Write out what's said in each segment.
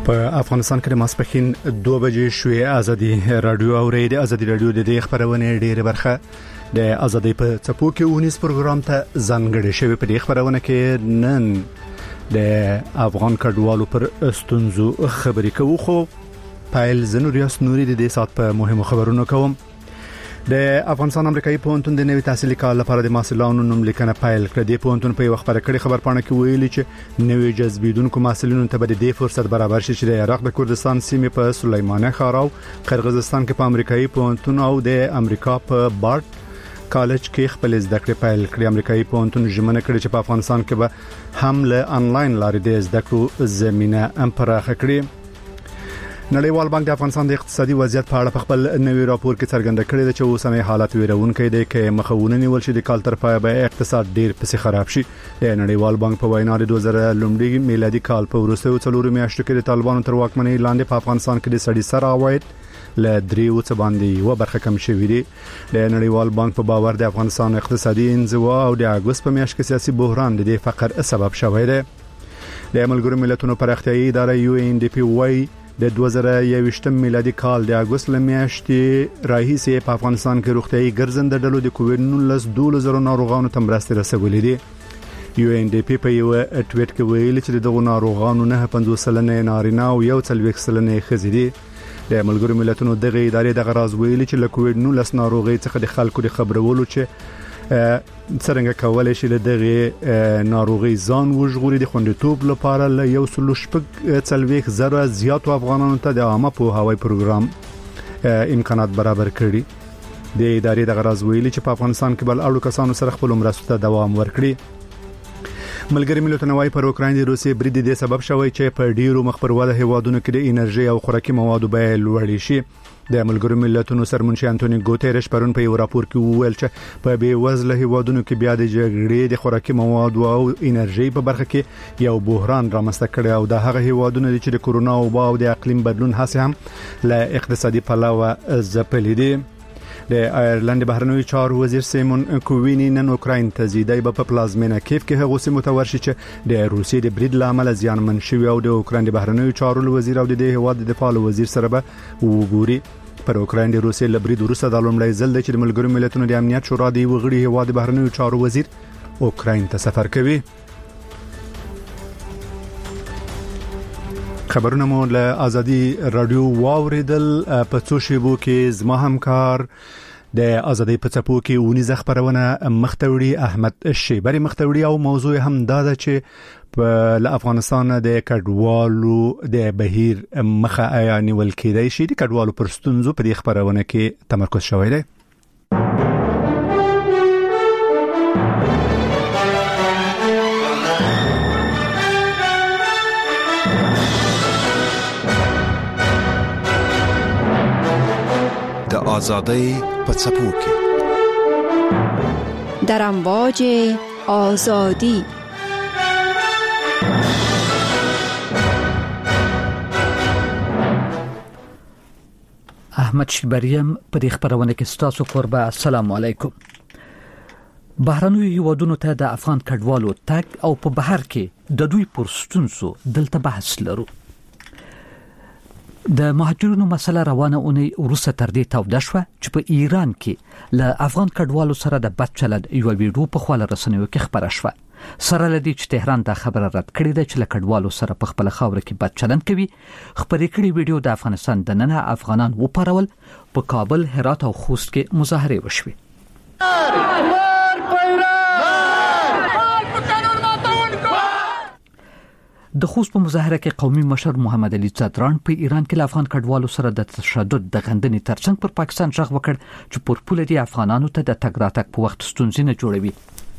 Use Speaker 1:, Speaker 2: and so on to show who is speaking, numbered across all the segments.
Speaker 1: په افغانستان کې د ماسپښین 2 بجې شوې ازادي رادیو اوري د ازادي رادیو د خبرونه ډېره برخه د ازادي په څپو کې ونیس پروګرام ته ځانګړی شوی. په دې خبرونه کې نن د افغان کډوالو پر استونزو خبرې کوو، خو پایل زنوریاس نوري د دې سات په مهمو خبرونو کوم. د افغانستان امریکایي پوهنتون د نوي تحصیلي کال لپاره د محصلانو نوم لیکنه پیل کړه. د پوهنتون په وخت پر کړي خبرپاڼه کې ویلي چې نوي جذبیدونکو محصلینو ته به د فرصت برابر شي چې د عراق د کردستان سیمې په سلیمانیه ښار او قرغیزستان کې په امریکایي پوهنتون او د امریکا په بارت کالج کې خپل زده کړې پیل کړې. امریکایي پوهنتون ژمنه کړې چې په افغانستان کې به هم له انلاین لارې د زده کړو زمينه پراخه کړي. نړیوال بانک د افغانستان د اقتصادي وضعیت په اړه خپل نوي راپور کې څرګنده کړی دی چې اوسنۍ حالت ویرونکي دی کې مخاونه نیول شي د کال تر پایه به اقتصاد ډیر پسې خراب شي. د نړیوال بانک په وینا د 2000 لومړي میلادي کال په وروستیو 4 میاشتو کې د طالبانو تر واکمنۍ لاندې په افغانستان کې د سړي سر عواید له 3 څخه باندې و برخه کم شوې دي. د نړیوال بانک په باور د افغانستان اقتصادي انزوا او د اگست په میاشت کې سیاسي بحران د فقر سبب شوی دی. د ملګرو ملتونو پراختیایي اداره UNDP وايي د 2021 میلادي کال د اگست لمیاشتې راهیسې په افغانستان کې روغتيایي ګرځنده ډلو د کووډ-19 12,000 ناروغانو ته مرستې رسولې دي. UNDP په یو ټویټ کې ویلي چې دغه ناروغانو 9.50 سلنه نارینه او 1.40 سلنه ښځې دي. د ملګرو ملتونو دغه ادارې د غراز ویلي چې له کووډ-19 ناروغي څخه د خلکو د خبرولو چې څنګه کولای شي دغه ناروغي ځان وژغوري د خوندیتوب لپاره له 1.40 زیات افغانانو ته د عامه پوهاوی پروګرام امکانات برابر کړي. د ادارې د غراز ویلي چې په افغانستان کې بل اړو کسانو سره خپل مرستو ته دوام ورکړي. ملګری ملتونه وايي پر اوکراین د روسي برید د سبب شوی چې په ډیرو مخبرواله هیوادونو کې د انرژي او خوراکي موادو بیه لوړې شي. د ملګرو ملتونو سرمنشي انټونی ګوتيرش پرون په یو راپور کې وویل چې په بیوزله هیوادونو کې بیا د جګړې د خوراکي موادو او انرژي په برخه کې یو بحران رامنځته کړی او د هغه هیوادونو چې د کورونا او د اقلیم بدلون هڅه هم له اقتصادي پلوه ځپلې دي. د آیرلند بهرنوي چارو وزیر سیمون کووینی نن اوکراین ته زیدای په پلازمینه کیف کې هغه سیمه متورشي چې د روسیې د برید لامل زیانمن شوی او د اوکراین د بهرنوي چارو وزیر او د هیواد د دفاع وزیر سره به وګوري. پر اوکراین د روسیې له برید وروسته د لومړی ځل چې د ملګرو ملتونو د امنیت شورا د وغړي هیواد د بهرنوي چارو وزیر اوکراین ته سفر کوي. خبرونه مو له ازادي رادیو واوریدل. په څو شیبو کې زما همکار د ازادي په څپو کې ونیزه خبرونه مختوړي احمد شیبری مختوړي او موضوع هم دا ده چې په افغانستان د کډوالو د بهیر مخه نیول کېدای شي. د کډوالو پر ستونزو په دې خبرونه کې تمرکز شوی دی.
Speaker 2: د آزادۍ په څپو کې
Speaker 3: در امواج آزادی
Speaker 4: احمد شیبریم په دې خبرونه کې ستاسو قربا. السلام علیکم. بهرنوي هیوادونو ته د افغان کډوالو تګ او په بهر کې د دوی پر ستونزو دلته بحث لرو. د مهاجرینو مسله روانه اونۍ وروسته تر دې توده شوه چې په ایران کې له افغان کډوالو سره د بد چلند یو ویډیو په خپل رسنیو کې خبره شوه. سره لدی چې تهران دا خبره رد کړې ده چې له کډوالو سره په خپل خاور کې بد چلند کوي. خبرې کړې ویډیو د افغانستان د ننه افغانان وپارول. په کابل، هرات او خوست کې مظاهره وشوه. د خوست په مظاهره کې قومي مشر محمد علي ځدران په ایران کې له افغان کډوالو سره د تشدد د غندنې ترڅنګ پر پاکستان ژغ وکړ چې پر پوله دي افغانانو ته د تګ راتګ په وخت ستونزې نه جوړوي.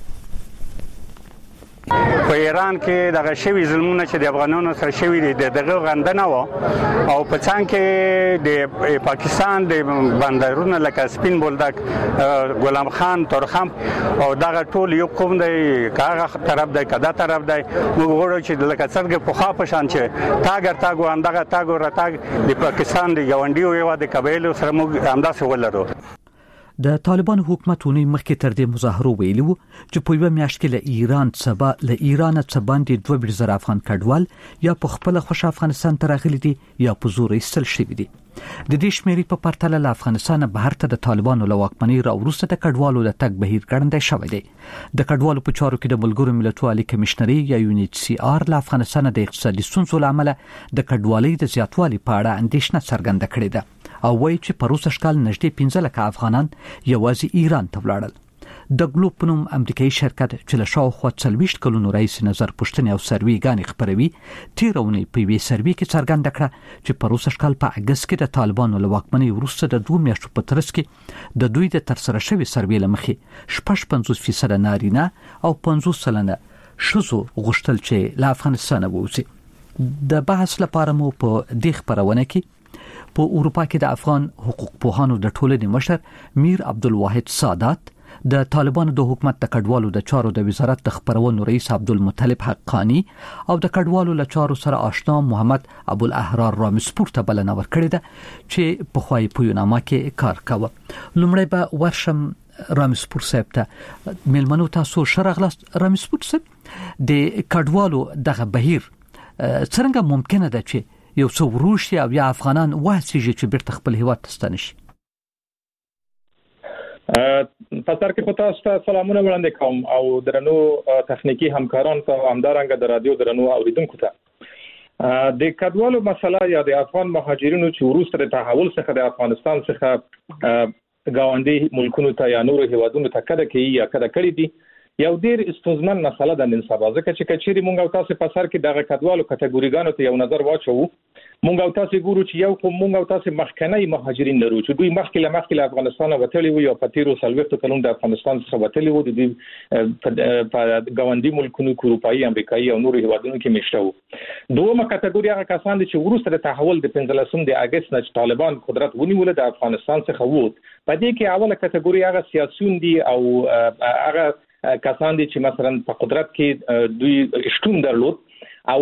Speaker 5: په ایران کې دغه شوی ظلمونه چې د افغانانو سره شوی دي دغه غندنه و او په څنګ کې د پاکستان د بندرونو لکه سپین بولدک، غلام خان، تورخم او دغه ټول یو قوم دی، کاغه طرف دی، کدا طرف دی. موږ غواړو چې لکه څنګه په خوا په شان چې تاګو اندغه تاګو راتګ د پاکستان د ګاونډیو یو د قبایلو سره موږ همداسې ولرو.
Speaker 4: د طالبان حکومت ونی مخکې تر دې مظاهرو ویلي وو چې په یو میاشت کې له ایران څخه باندې 2,000 افغان کډوال یا په خپل خوش افغانستان ته راغلي دي یا په زور ایستل شوی دي. د دې شمیرې په پرتله له افغانستان بهر ته د طالبانو له واکمنۍ راوروسته د کډوالو د تګ بهیر ګړندی شوی دی. د کډوالو په چارو کې د ملګرو ملتونو عالی کمشنري یا UNHCR له افغانستان د اقتصادي ستونزو لامل د کډوالۍ د زیاتوالي په اړه اندېښنه څرګنده کړې ده او وایي چې په روسي شکل نږدې 15 لک افغانان یوازې ایران ته ولاړل. د ګلوب په نوم امریکایي شرکت چې له شاوخوا 40 کلونو راهیسې نظر پوښتنې او سروې ګانې خپروي تیرونی په وی سروې کې څرګنده کړه چې په روسي شکل په اگست کې د طالبانو له واکمنۍ وروسته د 2 میاشتو په ترڅ کې د دوی د ترسره شوی سروې لمخې 55% نارینه او 50% ښځو غوښتل چې له افغانستان ووځي. د بحث لپاره مو په دې خبرونه کې په اروپا کې د افغان حقوق پوهانو د ټولنې مشر میر عبدالواحد سادات، د طالبانو د حکومت د کډوالو د چارو د وزارت د خبرونو رئیس عبدالمطلب حقانی او د کډوالو له چارو سره آشنا محمد ابوالاحرار رامسپور ته بلنه ورکړې ده چې په خوای پوینامه کې کار کاوه. لومړی به ورشم رامسپور صاحب ته. ملمنو تاسو شرغلاست رامسپور صاحب، د کډوالو دغه بهیر څنګه ممکنه ده چې یو څو وروشي او یا افغانان واسیږي چې بیرته خپل هیواد ته ستنه شي؟
Speaker 6: پسر کې پتاسته سلامونه وړاندې کوم او درنو تخنیکی همکاران ته همدارنګه د رادیو درنو اوریدونکو ته. د کډوالو مسله یا د افغان مهاجرینو چې وروسته د تحول څخه د افغانستان څخه ګاونډي ملکونو ته یا نورو هیوادونو ته کډه کوي یا کډه کړی دي، یو ډیر استوزمن مسله ده نن سبا. ځکه چې کچېری مونږ او تاسو په سر کې دغه کډوالو کټګوریګانو ته یو نظر واچو، مونږ او تاسو ګورو چې یو کوم مونږ او تاسو مخکنی مهاجرین لرو چې دوی مخکې له افغانستان وتلی وي او په تیرو سلويختو کلونو د افغانستان څخه وتلی وو، د په ګاونډي ملکونو اروپایي، امریکایي او نورو هیوادونو کې مشته وو. دومره کټګوري هغه کسان چې وروسته د تحول د 15 د اگست نه چې طالبان قدرت ونیول د افغانستان څخه ووت. په دې کې اوله کټګوري هغه سیاسيون دي او هغه کسان دي چې مثلا په قدرت کې دوی شتون درلود او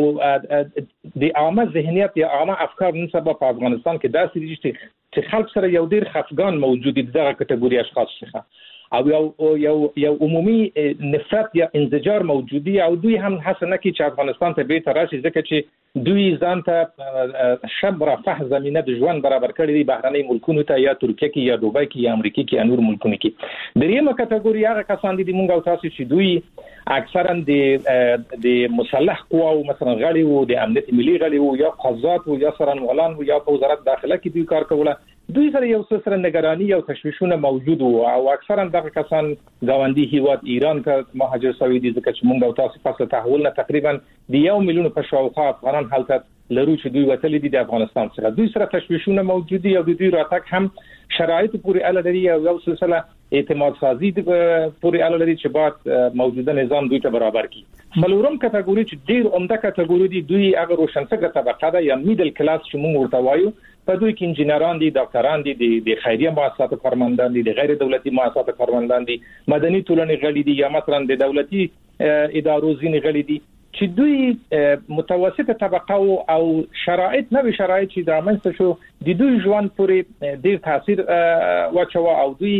Speaker 6: د عامه ذهنیت یا عامه افکار نن سبا په افغانستان کې داسې دي چې خلک سره یو ډیر خفګان موجود دي دغه کټګوري اشخاص څخه او یو عمومي نفرت یا انزجار موجود دي او دوی هم حسنه کې چې افغانستان ته بیرته راشي ځکه چې دوی ځان ته شبره فح زمينه د ژوند برابر کړی دي بهرنۍ ملکونو ته یا ترکیه کې یا دوبۍ کې یا امریکا کې یا نور ملکونو کې. دریمه کټګوري هغه کسان دي مونږ او تاسو چې دوی اکثرا د مسلح قواو مثلا غړي وو، د امنیت ملي غړي وو، یا قضات وو، یا سرنوالان وو، یا په وزارت داخله کې دوی کار کوله. دوی سره یو څه سره نگرانی او تشویشونه موجود وو او اکثرا دغه کسان ګاونډي هیواد ایران ته مهاجر شوي دي ځکه چې مونږ او تاسو پس تحول نه تقریبا د 1 میلیون په شاوخوا افغانان حالت لرو چې دوی وتلي دي د افغانستان څخه. دوی سره تشویشونه موجود دي او دوی راتګ هم شرایط پورې اړه لري او یو سلسله اعتماد سازي پورې اړه لري چې باید موجوده نظام دوی ته برابر کړي. بلورم کټګوري چې ډیر عمده کټګوري دي دوی هغه روشنفکر طبقه ده یا میډل کلاس چې موږ ورته وایو. په دوی کې انجینران دي، ډاکټران دي، د خیریه مؤسساتو کارمندان دي، د غیر دولتي مؤسساتو کارمندان دي، مدني ټولنې غړي دي یا مثلا د دولتي ادارو ځینې غړي دي چې دوی متوسطه طبقه او شرایط نوې شرایط چې د رامنځته شو د دوی ژوند پورې ډیر تاثیر واچوه او دوی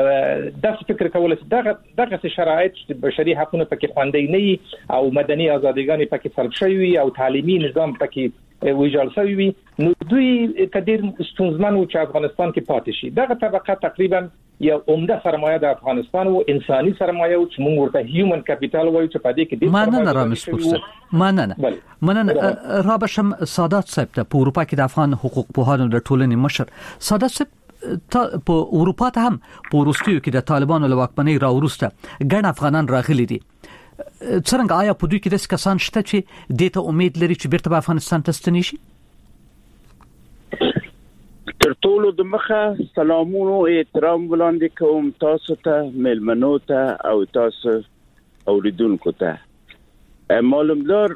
Speaker 6: د فکر کول چې دغه شرایط چې بشري حقوقونه پکې خوندې نه او مدني ازاديګان پکې سلب شوي او تعلیمي نظام پکې ویجاړ شوی وي، نو دوی کډیر ستونزمن و چې افغانستان کې پاتې شي. دغه طبقه تقریبا یو عمده سرمایه د افغانستان او انساني سرمایه او چې موږ ورته هیومن کپټال وایو چې په دې کې
Speaker 4: مننه رامسپور مننه رابشم سادات صاحب ته په اروپا کې د افغان حقوق پوهانو د ټولنې مشر. سادات صاحب په اروپا ته هم په روسیو کې د طالبانو له واکمنۍ راوروسته ګڼ افغانان راغلي دي. څنګه آیا په دوی کې د کسان شته چې د ته امید لري چې بیرته په افغانستان ته ستنې شي؟
Speaker 7: تر ټولو د مخه سلامونو احترام وړاندې کوم تاسو ته، ملمنو ته او تاسو اوریدونکو ته. معلومدار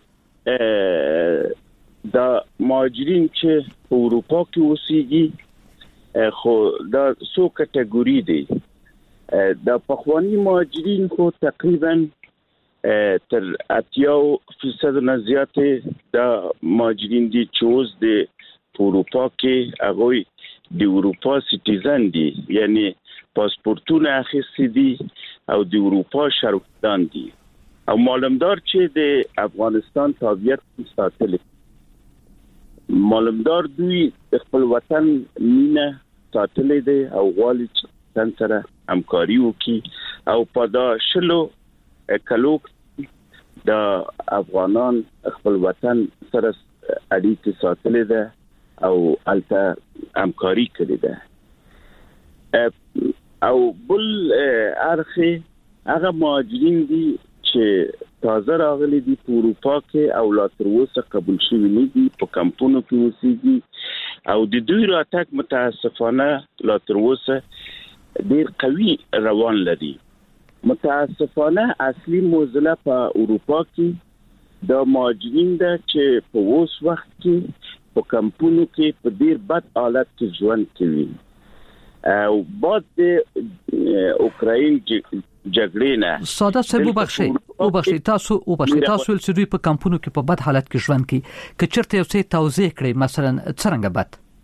Speaker 7: د مهاجرین چې په اروپا کې اوسېږي خو دا څو کټګوري دي. د پخوانی مهاجرین خو تقریبا تر 80% نه زیات د مهاجرین دي چې اوس د اروپا کې هغه د اروپا سټیزن دي، یعنی پاسپورتونه اخیستي دي او د اروپا شهروندان دي او معلومدار چې د افغانستان تابعیت ساتل معلومدار دوی خپل وطن مینه ساتلې دي او غواړي چې تن سره همکاري وکړي او په دا شلو کلو د افغانان خپل وطن سره اړیکې ساتلې ده او البته همکاري کړې ده او بل ارخه هغه مهاجرین دي چې تازه راغلي دي په اروپا کې او لا تر اوسه قبول شوي نه دي په کمپونو کې اوسېږي او د دوی راتګ متاسفانه لا تر اوسه ډېر قوي روان لري. متاسفانه اصلي موضوع په اروپا کې د مهاجرین ده چې په اوس وخت کې په کمپونو کې په ډېر بد حالت کې ژوند کوي او بعد د اوکراین جګړې نه
Speaker 4: ساده صاحب وبخښي تاسو چې دوی په کمپونو کې په بد حالت کې ژوند کوي که چیرته یو څه توضیح کړئ مثلا څنګه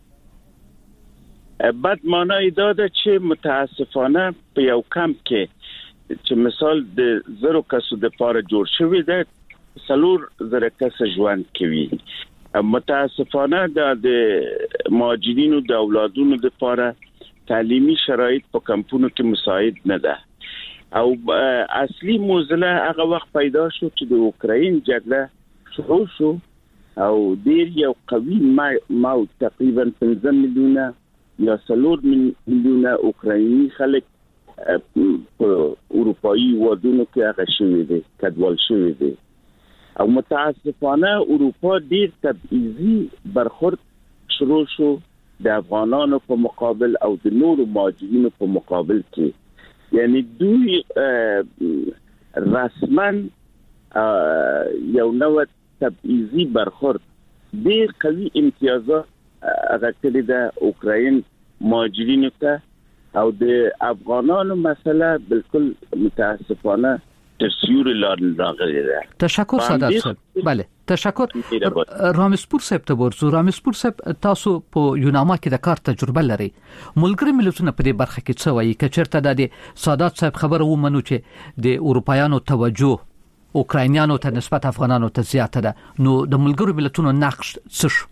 Speaker 7: بد معنی دا ده چې متاسفانه په یو کمپ کې چې مثال د 0 کسو د پاره جوړ شوی ده 4,000 کس ژوند کوي. متاسفانه د مهاجرینو د اولادونو د پاره تعلیمي شرایط په کمپونو کې مساعد نه ده او اصلي موضوع هغه وخت پیدا شو چې د اوکراین جګړه شروع شو او ډیر یو قوي موت تقریبا 15 میلیونه یا 4 میلیونه اوکرایني خلک په اروپאי ودونو کې هغه شوي دي کډوال شوي دي او متاسفانه اروپا ډیر تبعیضي برخورد شروع شو د افغانانو په مقابل او د نورو مهاجرینو په مقابل کې یعنی دوی رسما یو نوع تبعیضي برخورد ډیر قوي امتیازات راکړي د اوکراین مهاجرینو ته او د افغانانو مسله بالکل متاسفانه تسیور راغلی ده.
Speaker 4: تشکر سادات صاحب. بله تشکر. رامسپور صاحب ته ورسو. رامسپور صاحب تاسو په یوناما کې د کار تجربه لري. ملګری ملتونه په دې برخه کې څه وایي چې چیرته د سادات صاحب خبره ومنو چې د اروپایانو توجه اوکراینیانو ته نسبت افغانانو ته زیاته ده نو د ملګری ملتونو نقش څه شو؟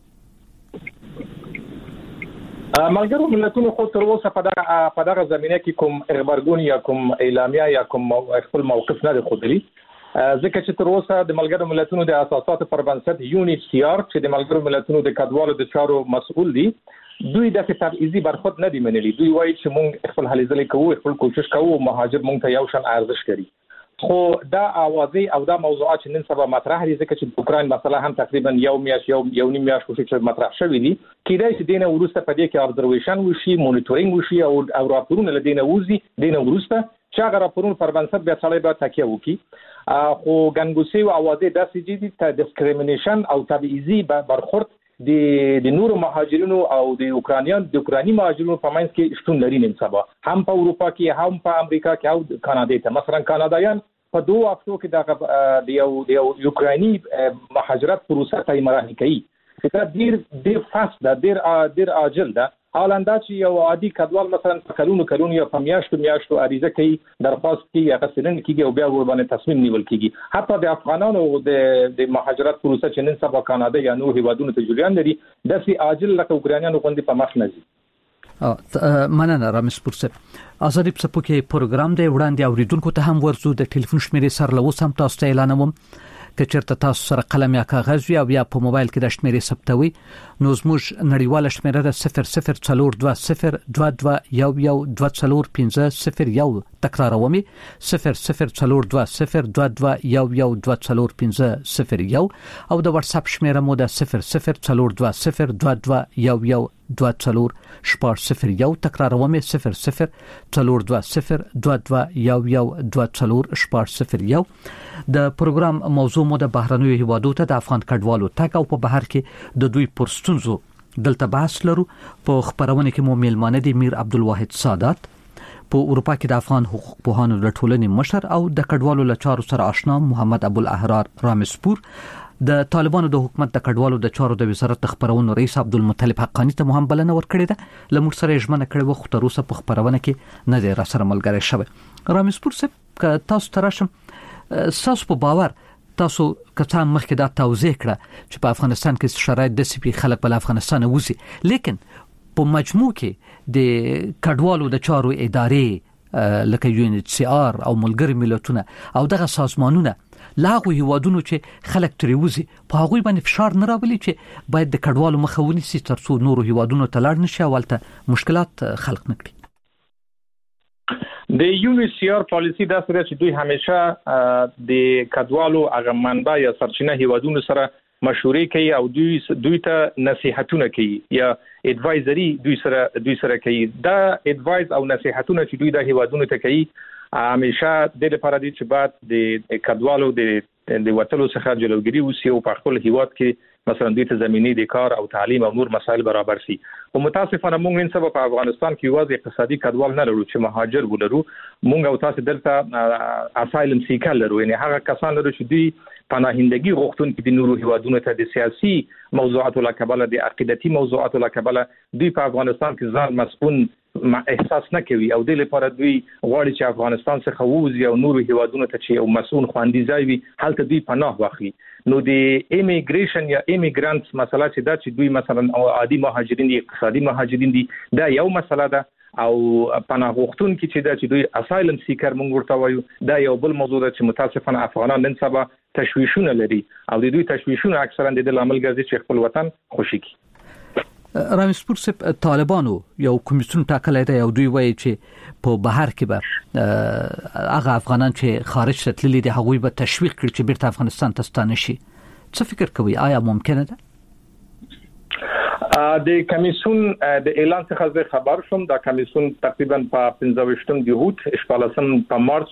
Speaker 6: ملګرو ملتونو خو تر اوسه په دغه زمینه کې کوم خبرګون یا کوم اعلامیه یا کوم خپل موقف نه خوندلی ځکه چې تر اوسه د ملګرو ملتونو د اساساتو پر بنسټ UNHCR چې د ملګرو ملتونو د کډوالو د چارو مسؤل دي دوی د تبعیضي برخورد نه دی منلي. دوی وایي چې موږ خپل هلې ځلې کوو خپل کوشش کوو مهاجر موږ ته یو شان ارزښت لري خو دا اوازې او دا موضوعات چې نن سبا مطرح دي ځکه چې اوکراین مسله هم تقریبا یو نیم میاشت چې مطرح شوې دي کېدای شي دینه ورسته په دې کې ابزرویشن وشي مونیټورینګ وشي او راپورونه له دینه وزي دینه ورسته چې هغه راپورونه پر بنسټ بیا څلې به تکیه وکړي خو ګنګوسي او اوازې داسې دي ته ډیسکریمینیشن او تبعیضي برخورد د نورو مهاجرینو او د اوکراني مهاجرینو په منځ کې شتون لري نن سبا هم په اروپا کې هم په امریکا کې او کاناډا ته مثلا کاناډایان په 2 هفتو کې د یو یوکراني مهاجرت پروسه ته مراحل کوي چې ډیر فاست ده ډیر عاجل ده حالاندا چې یو عادي کډوال مثلا په کلونو یا په میاشتو عریضه کوي درخواست کوي هغه سنن کیږي او بیا ور باندې تصمیم نیول کیږي حتی د افغانانو د مهاجرت پروسه چې نن سبا کاناډا یا نور هیوادونو ته جریان لري داسې عاجل لکه اوکرانیانو باندې په مخ نه ځي.
Speaker 4: مننه رامسپور صاحب. ازادي په کې پروګرام دی وړاندې اوریدونکو ته هم ورسو د ټلیفون شمیرې سره لوس هم تاسو ته اعلانوم که چیرته تاسو سره قلم یا کاغذ وي او یا په موبایل کې د شمیرې ثبتوي نو زموږ نړیواله شمیره ده 00420112401501 تکرارومي 0042022112401501 او د واتس اپ شمیره مو ده 004202211240 تکرارومي 004202211240 د پروګرام موضوع مو د بهرنیو هیوادو ته د افغان کډوالو تک او په بهر کې د دوی پرستونزو دلته بحث لرو. په خبرونه کې مو میلمانه دي میر عبدالواحد سادات په اروپا کې د افغان حقوق پوهانو د ټولنې مشر او د کډوالو له چارو سره آشنا محمد ابو الاحرار رامسپور د طالبانو د حکومت د کډوالو د چارو د وزارت خبرونو رئیس عبدالمطلب حقانی ته هم بلنه ورکړې ده. لمر سره ژمنه کړې و خو تر اوسه په خبرونه کې نه دی را سره ملګری شوی. رامسپور صاحب که تاسو تراشم تاسو په باور تاسو کته مخکې دا توضیح کړه چې په افغانستان کې شرایط د سپی خلک په افغانستان وځي، لیکن په مجموع کې د کډوالو د چارو ادارې لکه UNHCR او ملګری ملتونه او دغه سازمانونه لاغو هیوادونو چې خلک ترې وځي په هغوی باندې فشار نه راولي چې باید د کډوالو مخه ونیسي ترڅو نورو هیوادونو ته لاړ نشي او ولته مشکلات خلق نکړي.
Speaker 6: د UNHCR پالیسی دا سره چې دوی همیشه د کډوالو هغه منبع یا سرچینه هیوادونو سره مشورې کوي او دوی ته نصيحتونه کوي یا اډوایزري دوی سره کوي. دا اډوایز او نصيحتونه چې دوی د هیوادونو ته کوي همیشه د لپاره دي چې بعد د کډوالو د وټلو څخه جلوګیری وسی او په خپل هیواد کې مثلا دوی ته زمینی د کار او تعلیم او نور مسایل برابر شي. او متاسفانه موږ نن سبا په افغانستان کې یوازې اقتصادي کډوال نه لرو چې مهاجر ولرو، موږ او تاسو دلته اسایلم سیکر لرو، یعنی هغه کسان لرو چې دوی پناهندگی غوښتونکي د نورو هیوادونو ته د سیاسي موضوعاتو لکبله د عقیدتي موضوعاتو لکبله دوی په افغانستان کې ځان مسؤل احساس نه کوي او د لپاره دوی غواړي چې افغانستان څخه ووځي او نورو هیوادونو ته چې یو مسؤل خواندي ځای وي هلته دوی پناه واخلي. نو د ایمیګریشن یا ایمیګرانټس مسله چې دا چې دوی مثلا عادي مهاجرین دي، اقتصادي مهاجرین دي، دا یو مسله ده او پناه غوښتونکي چې دا چې دوی اسایلم سیکر مونږ ورته وایو دا یو بل موضوع ده چې متاسفانه افغانان نن سبا تشویشونه لري او د دوی تشویشونه اکثرا د لامل ګرځي چې خپل وطن خوشي کړي.
Speaker 4: رامسپور صاحب طالبانو یو کمیسیون ټاکلی دی او دوی وایي چې په بهر کې به هغه افغانان چې خارج ته تللي دي هغوی به تشویق کړي چې بیرته افغانستان ته ستانه شي. څه فکر کوي آیا ممکنه ده؟
Speaker 6: د کمیسیون د اعلان څخه زه خبر شوم. دا کمیسیون تقریبا په 15 یهود 14 په مارچ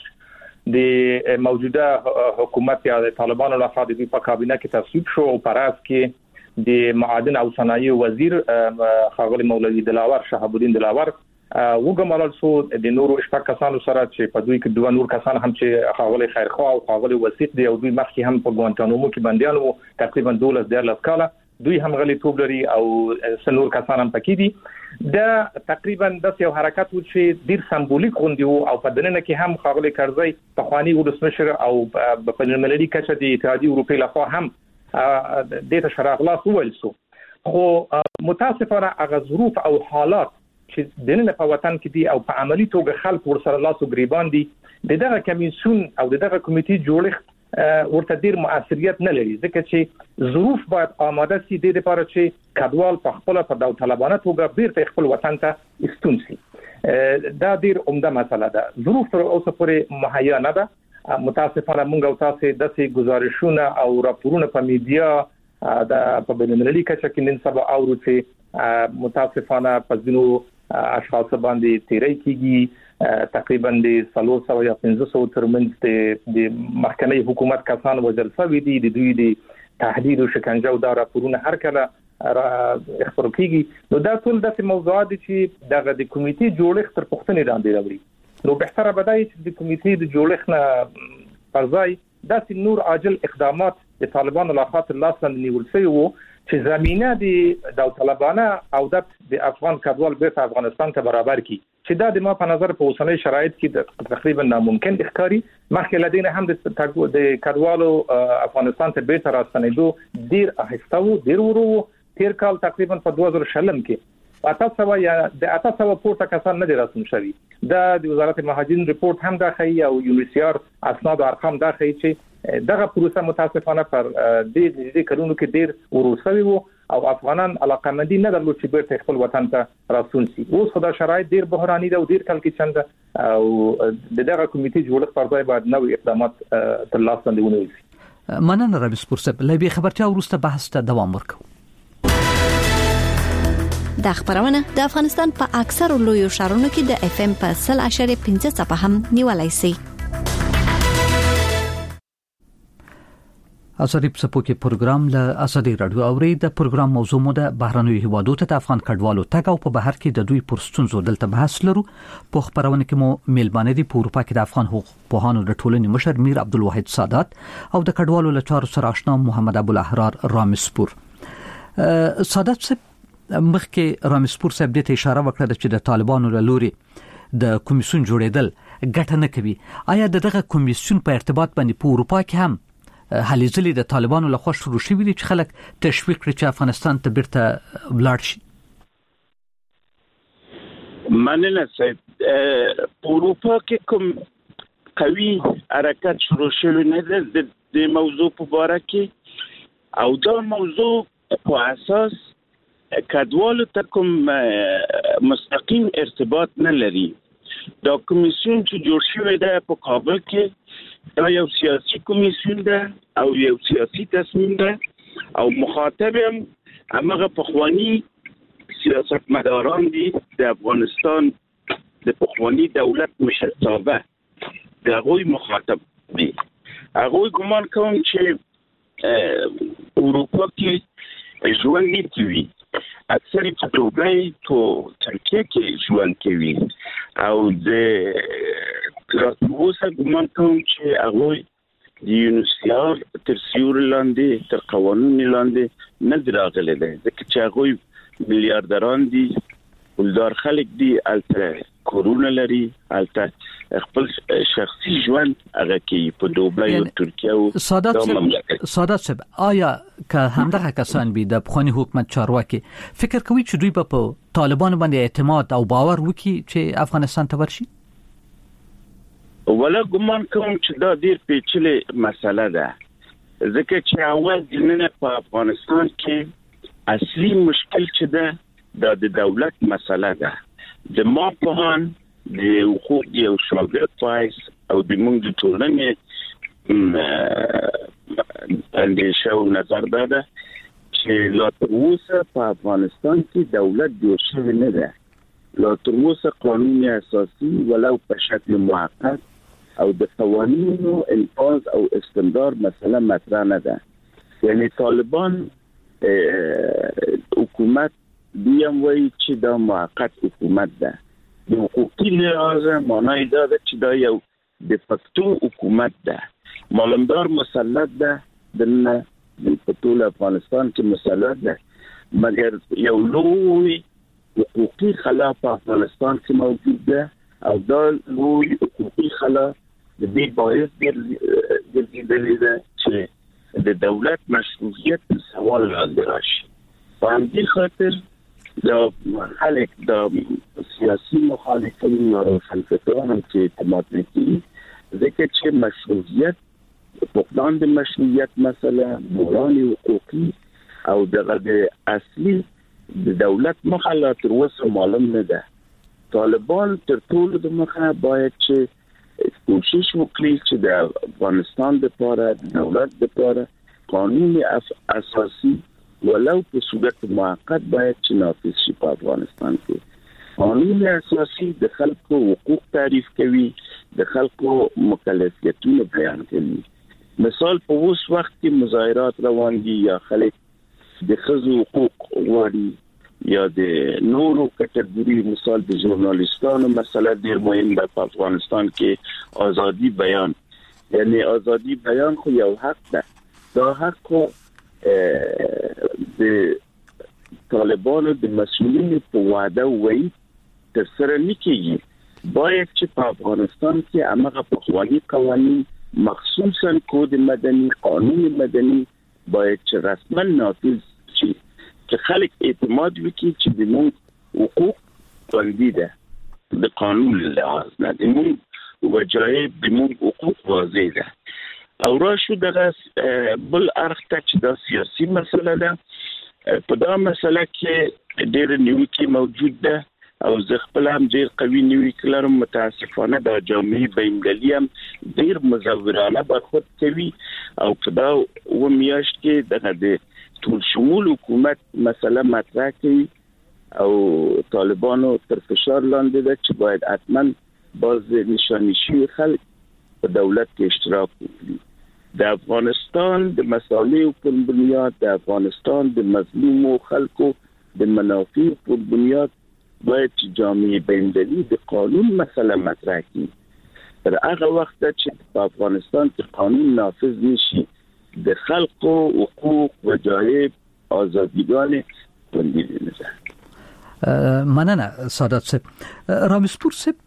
Speaker 6: د موجوده حکومت یا د طالبانو لخوا د په کابینه کې تصویب شو او په راس کې د معادن او صنایع وزیر خاغلی مولوی دلاور شهاب الدین دلاور وګمارل شو د نورو شپږ کسانو سره چې په دوی کې دوه نور کسان هم چې خاغلی خیرخوا او خاغلی وسیق دی او دوی مخکې هم په ګوانتانامو کې بنديان وو تقریبا 12 کاله، دوی هم غلي توب لري او سنور کسان هم پکې دي. دا تقریبا د یو حرکت و چې ډیر سمبولیک غوندي وو او په دننه کې هم خاغلی کرزی په خواني ولسمشر او په بین‌المللي کچه د اتحادیې اروپای لخوا هم دته شراغلاس وویل سو. خو متاسفانه هغه ظروف او حالات چې دنه په وطن کې دي او په عملی توګه خلک ورسره لاسو غریبان دي دغه کمیسیون او دغه کمیټې جوړښت ورته ډیر مؤثریت نه لري ځکه چې ظروف باید آماده شي د لپاره چې کډوال په خپل په داوطلبانه توګه بیرته خپل وطن ته استون شي. دا ډیر عمده مسله ده. ظروف تر اوسه پورې مهیا نه ده. متاسفانه موږ او تاسو داسې گزارشونه او راپورونه په میډیا د په بین‌المللي کچه کې نن سبا اورو چې متاسفانه په ځینو اشخاص باندې تیری کیږي تقریبا د 300 یا 500 ترمنځ د محکمې حکومت کسان وژل شوي دي. د دوی د تهدید او شکنجه او دا راپورونه هر کله خبرو کیږي. نو دا ټول د موضوعات چې دغه د کمیټې جوړښت تر پوښتنې لاندې راوړي. نو بهتره بدای چې د کمیټې د جوړښت نه فرضای داسې نور عاجل اقدامات د طالبانو لخوا تر لاس لاندې نیول شوی وو چې زمينه د داوطلبانه او د افغان کډوال بیرته افغانستان ته برابر کی چې دا د ما په نظر په اوسنۍ شرایط کې تقریبا ناممکن ښکاري. مخکې لدین هم د کډوالو افغانستان ته بیرته راستنېدو ډیر اهستو ډیر ورو. تیر کال تقریبا په 2000 کې 800 یا د 800 پورته کسان نه دي راستون شوي. دا د وزارت مهاجرین ریپورت هم دا ښیي او UNHCR اسناد او ارقام دا ښیي چې دغه پروسه متاسفانه پر د کلونو کې ډیر ورسوي وو او افغانان علاقمندي نه درلود چې بیرته خپل وطن ته راستون شي. اوس خدای شرایط ډیر بحراني ده او ډیر کل کې چنده او دغه کمیټې جوړښت پر ځای باید نوې اقدامات تر لاس لاندې ونیول شي.
Speaker 4: مننه رامسپور صاحب. لبي خبرتیا وروسته بحث ته دوام ورکوو.
Speaker 8: دا خبرونه د افغانستان په اکثر لویو ښارونو کې د FM په 100.5 څپه هم نیولای شي.
Speaker 4: ازادي په سپو کې پروګرام له ازادي رادیو اوري د پروګرام موضوع مو د بهرنیو هیوادو ته د افغان کډوالو تګ او په بهر کې د دوی پرستونزو دلته بحث لرو. په خبرونه کې مو میلمانه دي په اروپا کې د افغان حقوق پوهانو د ټولنې مشر میر عبدالواحد سادات او د کډوالو له چارو سره آشنا محمد ابو الاحرار رامسپور. سادات صاحب مخکې رامسپور صاحب د اشاره وکړه چې د طالبانو له لوري د کمیسیون جوړیدل ګټه نه کوي. آیا دغه کمیسیون په ارتباط باندې په اروپا کې هم هلې ځلې د طالبانو له خوا شروع شوې دي چې خلک تشویق کړي چې افغانستان ته بیرته ولاړ شي؟
Speaker 7: مننه صاحب. په اروپا کې کوم قوي حرکت شروع شوی نه ده د موضوع په اړه کې، او دا موضوع په اساس کډوالو ته کوم مستقیم ارتباط نه لري. دا کمیسیون چې جوړ شوی ده په کابل کې دا یو سیاسي کمیسیون ده او یو سیاسي تصمیم ده او مخاطب هم هغه پخوانی سیاستمداران دي د افغانستان د پخوانی دولت مشرتابه د هغوی مخاطب دي. هغوی ګمان کوم چې اروپا کې ژوند نه کوي، اکثر په دوبۍ تو ترکیه کې ژوند کوي او د اوسه ګمان کوم چې هغه د یونیسیار تر سیور لاندې تر قوانون لاندې نه دراغلي دي، ځکه چې هغه میلیاردران دي، ولدار خلک دي، الته کورونه لري، الته خپل شخصي ژوند هغه کې په دوبۍ او ترکیه او
Speaker 4: سادات صاحب آیا که همدغه کسان بي د پخوانی حکومت چارواکي فکر کوي چې دوی په طالبان باندې اعتماد او باور وکړي چې افغانستان ته ورشي؟
Speaker 7: ولا ګمان کوم چې دا ډیر پیچلې مسله ده، ځکه چې اول دنه په افغانستان کې اصلي مشکل چې ده د دولت مسله ده. د ما په ان د حقوق یو شاګرد پایس او د موږ د ټولنې اندیشه او نظر ده چې لا تر اوسه په افغانستان کې دولت جوړ شوی نه ده. لا تر اوسه قانون اساسي ولو په شکل موقت او د قوانینو انفاذ او استمرار مسله مطرح نه ده. یعنی طالبان حکومت بیم وایي چې دا موقت حکومت ده. د حقوقي لحاظ معنی دا ده چې دا یو د فکتو حکومت ده، مالمدار مسلط ده، د په ټول افغانستان کې مسلط ده، مګر یو لوی حقوقي خلا په افغانستان کې موجود ده او دا لوی حقوقي خلا د دې باعث د چې د دولت مشروعیت سوال لاندې راشي. په همدې خاطر د خلک د سیاسي مخالفین او خلفتوان چې اعتماد نه کوي، ځکه چې مشروعیت فقدان د مشروعیت مسله بحران حقوقي او د اصلي د دولت مخه تر اوسه معلوم نه ده. طالبان تر ټولو د مخه باید چې کوشش وکړي چې د افغانستان لپاره د دولت لپاره قانون اساسي ولو په صورت موقت باید چې نافذ شي. په افغانستان کې قانون اساسي د خلکو حقوق تعریف کوي، د خلکو مکلفیتونه بیان کوي. مثال په اوس وخت کې مظاهرات روان دي یا خلک د ښځو حقوق غواړي یا د نورو کټګوري، مثال د ژورنالیستانو مسله ډیر مهم ده په افغانستان کې. ازادي بیان، یعنی ازادي بیان خو یو حق ده. دا حق د طالبانو د مسؤلینو په وعده وایي تر سره نه کیږي. باید چې په افغانستان کې هغه پخوانی قوانین مخصوصا کود مدني، قانون مدني باید چې رسما نافذ شي، چې خلک اعتماد وکړي چې د موږ حقوق خوندي ده د قانون لحاظ نه، د موږ وجایب د موږ حقوق واضح ده. او راشو دغه بل اړخ ته چې دا سیاسي مسله ده. په دا مسله کې ډېر نیوکې موجود ده او زه خپل هم ډېر قوي نیوکې لرم. متاسفانه دا جامعه بین‌المللي هم ډېر مزورانه برخورد کوي او په دا میاشت کې دغه د ټول شمول حکومت مسله مطرح کوي او طالبانو تر فشار لاندې ده چې باید حتما باز نشانه شي خلک په دولت کې اشتراک وکړي. د افغانستان د مصالحو په بنیاد، د افغانستان د مظلومو خلکو د منافع په بنیاد باید چې جامعه بین‌المللي د قانون مسله مطرح کړي. تر هغه وخت چې په افغانستان کې قانون نافذ نشي، د خلکو حقوق و جایب آزادیگان خوندی نشه.
Speaker 4: مننه سادات صاحب. رامسپور صاحب،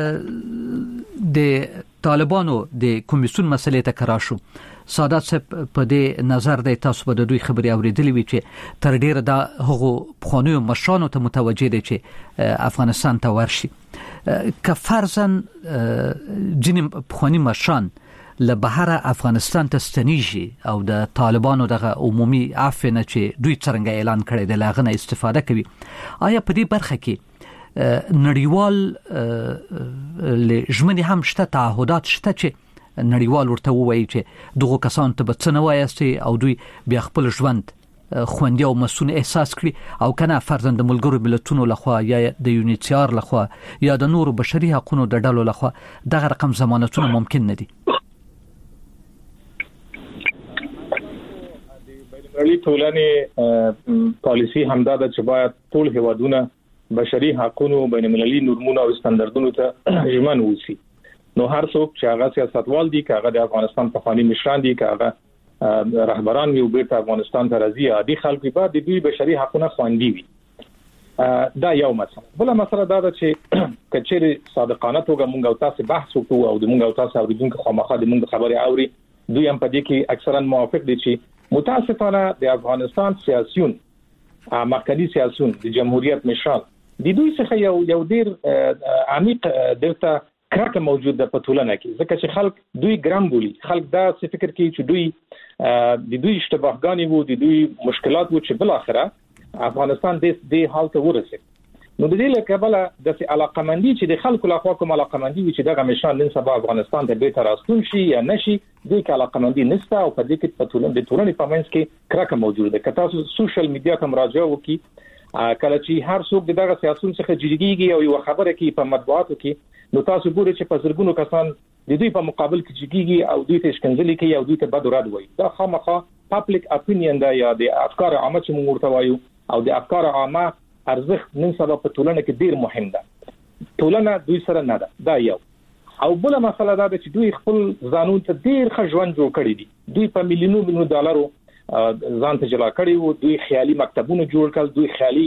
Speaker 4: د طالبانو د کمیسیون مسلې ته کراشو. سادات صاحب په دې نظر د تاسو په دوی خبري اوریدلې وی چې تر ډیره د هغو پخوانیو مشرانو ته متوجه دي چې افغانستان ته ورشي. که فرضاً جنیم پخوانی مشران له بهر افغانستان ته ستنیږي او د طالبانو دغه عمومي عفو نه چې دوی څنګه اعلان کړی د لاغنه استفاده کوي، آیا په دې برخه کې نړیوال لژمنې هم شته، تعهدات شته چې نړیوال ورته وایي چې دغه کسان ته به څه نه وایي او دوی بیا خپل ژوند خوندي او مسؤل احساس کړي، او کنه فرضاً د ملګرو ملتونو لخوا یا د یونیسیار لخوا یا د نورو بشري حقوقو د ډلو لخوا دغه رقم ضمانتونه ممکن نه دي؟
Speaker 6: بین‌المللي ټولنې پالیسی همدا ده چې باید ټول هیوادونه بشري حقوقو بین‌المللي نورمونو او ستاندردونو ته ژمن اوسي. نو هر څوک چې هغه سیاستوال دي، که هغه د افغانستان پخوانی مشران دي، که هغه رهبران وي او بیرته افغانستان ته راځي، عادي خلک به د دوی بشري حقوقو خوندي وي. دا یو مسله. بل مسله دا ده چې کچېری صادقانه توګه مونږ او تاسو بحث وکړو او د مونږ او تاسو اوریدونکو خامخا د مونږ خبري اوري، دوی هم په دې کې اکثرا موافق دي چې متاسفانه د افغانستان سیاسيون، مرکزی سیاسيون، د جمهوریت مشران د دوی څخه یو ډیر عمیق دلته کرکه موجود ده په ټولنه کې، ځکه چې خلک دوی ګرام بولي. خلک دا څه فکر کوي چې دوی د دوی اشتباهګانی وو، د دوی مشکلات وو چې بل اخره افغانستان د حالت ورسېد. نو د دې لپاره د علاقمندي چې د خلکو لخوا کوم علاقمندي وي چې دغه مشان نن سبا افغانستان ته به تر راستون شي یا نشي، د علاقمندي نشته او په دې کې په ټولنې په منځ کې کرکه موجوده ده. که تاسو سوشل میډیا ته مراجعه وکړئ، کله چې هر څوک دغه سیاستون څخه جریږي او یو خبره کوي په مطبوعاتو کې، نو تاسو ګورئ چې په زرګونو کسان د دوی په مقابل کې جریږي او دوی ته شکنځلې کوي او دوی ته بد رد وایي. دا خامخا پابلیک اپینین دا یا د افکار عامه چې موږ ورته وایو، او د افکار عامه ارزښت نن سبا په ټولنه کې ډیر مهم ده. ټولنه دوی سره نه ده. دا یو. او بل مسله دا ده چې دوی خپل ځانون ته ډیر ښه ژوند جوړ کړی دي. دوی په میلیونونو ډالرو ځان ته جلا کړی وو، دوی خیالي مکتبونه جوړ کړل، دوی خیالي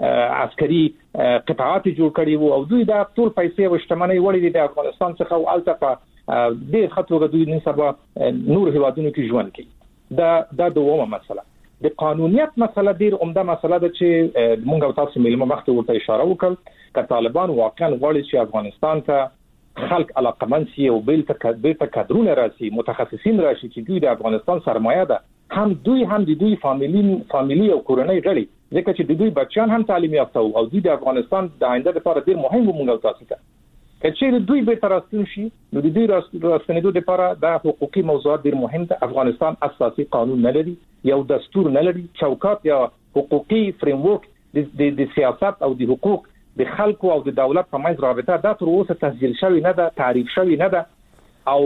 Speaker 6: عسکري قطاعات جوړ کړی وو، او دوی دا ټول پیسې او شتمنۍ وړي د افغانستان څخه او الته ډیر خطرګه دوی نن سبا نور هیوادونو کې ژوند کوي. دا دومره مسله. د قانونیت مسله ډیر عمده مسله ده چې موږ او تاسو ملي مخ ته ورته اشاره وکړ. که طالبان واقعا غواړي چې افغانستان ته خلک علاقمند شي او بیرته کادرونه راشي، متخصصین راشي چې دوی د افغانستان سرمایه ده، هم دوی هم د دوی فامیلی او کورنۍ غړي، ځکه چې د دوی بچیان هم تعلیم یافته او دوی د افغانستان د آینده لپاره ډیر مهم وو. موږ او تاسو ته کچېر دوی به ترستون شي، نو د دوی راستنېدو لپاره د حقوقي موضوعات ډیر مهم ده. افغانستان اساسي قانون نه لري، یو دستور نه لري، چوکاټ یا حقوقي فریم ورک د سیاست او د حقوق د خلکو او د دولت په منځ رابطه دا تر اوسه تسجیل شوی نه ده، تعریف شوی نه ده، او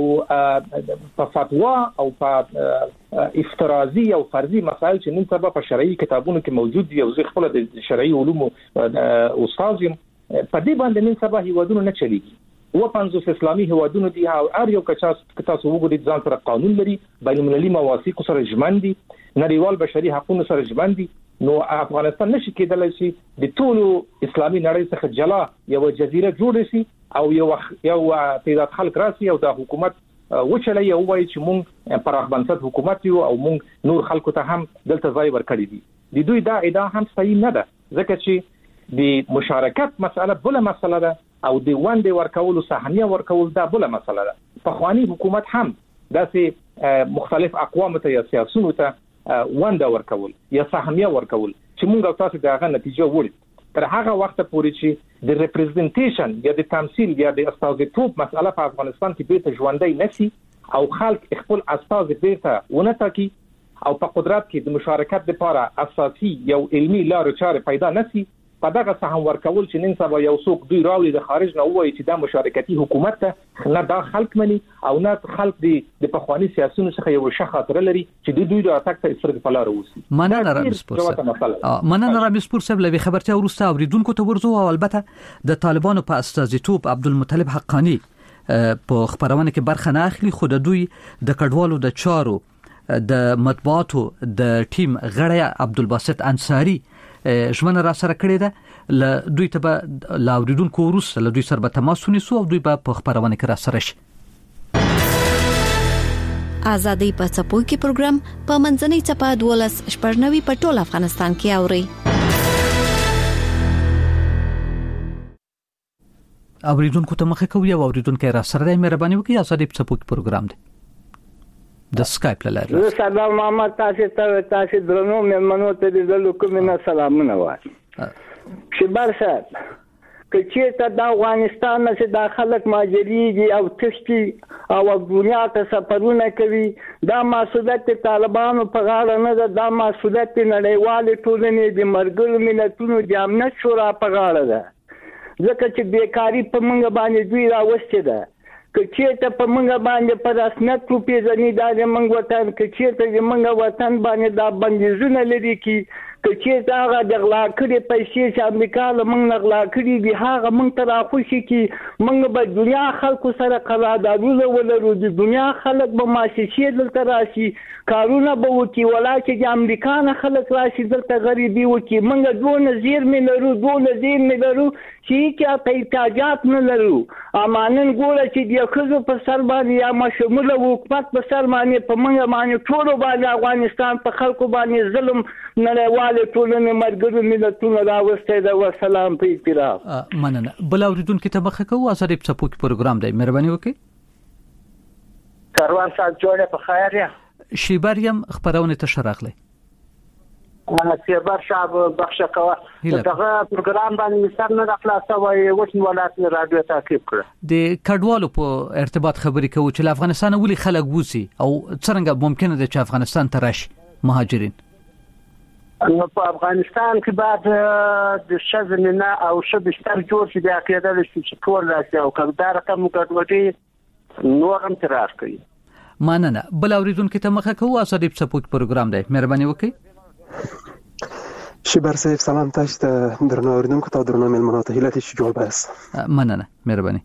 Speaker 6: په فتوا او په افتراضي او فرضي مسائل چې نن سبا په شرعي کتابونو کې موجود دي او زه خپل د شرعي علومو استاد یم، په دې باندې نن سبا هیوادونو نه چلیږي. 50 اسلامي هیوادونو دي، هر یو کچاس تاسو وګورئ ځان سره قانون لري، بین‌المللي مواثیق سره ژمن دي، نړیوال بشري حقوقو سره ژمن دي. نو افغانستان نشي کېدلای شي د ټولو اسلامي نړۍ څخه جلا یو جزیره جوړ شي او یو تعداد خلک راسي او د حکومت وچلای او وایي چې مونږ پراخ بنسټ حکومت یو او مونږ نور خلکو ته هم دلته ځای ورکړی دي. د دوی دا ادعا هم صحیح نه ده، ځکه چې د مشارکت مسله بل مسله ده او د وندې ورکول او سهمیه ورکول دا بل مسله ده. پخوانی حکومت هم داسې مختلف اقوام ته یا سیاسيونو ته ونده ورکول یا سهمیه ورکول چې موږ تاسو دغه نتیجه وړي. تر هغه وخت پورې چې د ریپرزنټیشن یا د تمثيل یا د استازیتوب مسله په افغانستان کې بیرته ژوندۍ نشي او خلک خپل استاذ بیرته ونه تاکي او په قدرت کې د مشارکت لپاره اساسي یو علمي لارو چارې پیدا نشي، په دغه سهم ورکول چې نن سبا یو څوک دوی راوړي د خارج نه وایي چې دا مشارکتي حکومت ته نه دا خلک مني او نه خلک د پخوانی سیاسيونو څخه یو ښه خاطر لري چې دوی د اتاک ته استفاده فلاره وسی.
Speaker 4: مننه رامسپور صاحب لوي خبرتیا ورسته اوریدونکو ته ورزو او البته د طالبانو په استازیتوب عبدالمطلب حقانی په خبرونه کې برخه نه اخلي، خو د دوی د کډوالو د چارو د مطبوعاتو د ټیم غړی عبدالباسط انصاری ژمنه را سره کړې ده ل دوی ته به لاوریدونکو ورسره له دوی سره به تماس ونیسو او دوی به په خبرونه کې را سره شي.
Speaker 8: آزادۍ په څپو کې پروګرام په منځنۍ چپه 12 په ټول افغانستان کې اوري.
Speaker 4: اوریدونکو ته مخه کوي او اوریدونکو را سره د مهرباني وکړي. آزادۍ په څپو کې پروګرام دی د سکایپ لاره.
Speaker 9: سلام محمد تاسو درنو مېلمنو ته د لوکمنه سلامونه وایم. شبر صاحب کچې ته د افغانستان نه د خلک ماجریږي او تشتي او دنیا ته سفرونه کوي، دا مسؤلیت طالبانو په غاړه نه ده، دا مسؤلیت نړیوال ټولنې د مرګرو ملتونو د امنیت شورا په غاړه ده، ځکه چې بیکاری په منګه باندې دوی راوستي ده. کچې ته په منګه باندې پر رسمیت په پیژنې د منګ وطن، کچې ته د منګ وطن باندې دا بندیزونه لري کی، کچې ته هغه د غلا کړي پیسې چې امریکا له منګ غلا کړي دي هغه منګ ته راخوشي کی، منګ به دنیا خلکو سره قراردادونه ولرو، د دنیا خلک به مؤسسې دلته راشي کارونه به وکي، ولکه د امریکا نه خلک راشي دلته غریبي وکي. منګ دونه زیر لرو چې کې احتیاجات نه لرو. امانن ګوره چې د خزو په سر باندې یا مشمول حکومت په سر باندې په منګ باندې ټول باندې افغانستان په خلکو باندې ظلم نړیوال ټولنې مرګرو ملتونو راوسته ده. والسلام په اعتراف.
Speaker 4: مننه. بل اوریدونکو ته مخه کوو. آزادۍ په څپو کې پروګرام دی، مهرباني وکړئ.
Speaker 9: کاروان صاحب جوړه په خیر یا
Speaker 4: شیبریم خبرونه ته شراغله.
Speaker 9: سیبر شعب بخښه کوه دغه پروګرام باندې سر نه خلاصو وای وښن ولات رادیو تعقیب کړ
Speaker 4: د کډوالو په ارتباط خبرې کوي چې افغانستان ولې خلک وسی او څنګه ممکنه ده چې افغانستان ته راشي مهاجرین.
Speaker 9: په افغانستان کې بعد د شزمنه او شبشتر جوړ شي د عقیده چې ټول راشي او کله رقم ګډوډي نور هم تراش کوي.
Speaker 4: مننه. بل اوریدونکو ته مخه کوو. آزادۍ په څپو کې پروګرام دی، مهرباني وکړئ.
Speaker 10: شبر صاحب سلام تاسو ته درنو اوریدونکو ته درنو مېلمنو ته هیله چې جوړ باس.
Speaker 4: مننه، مهرباني.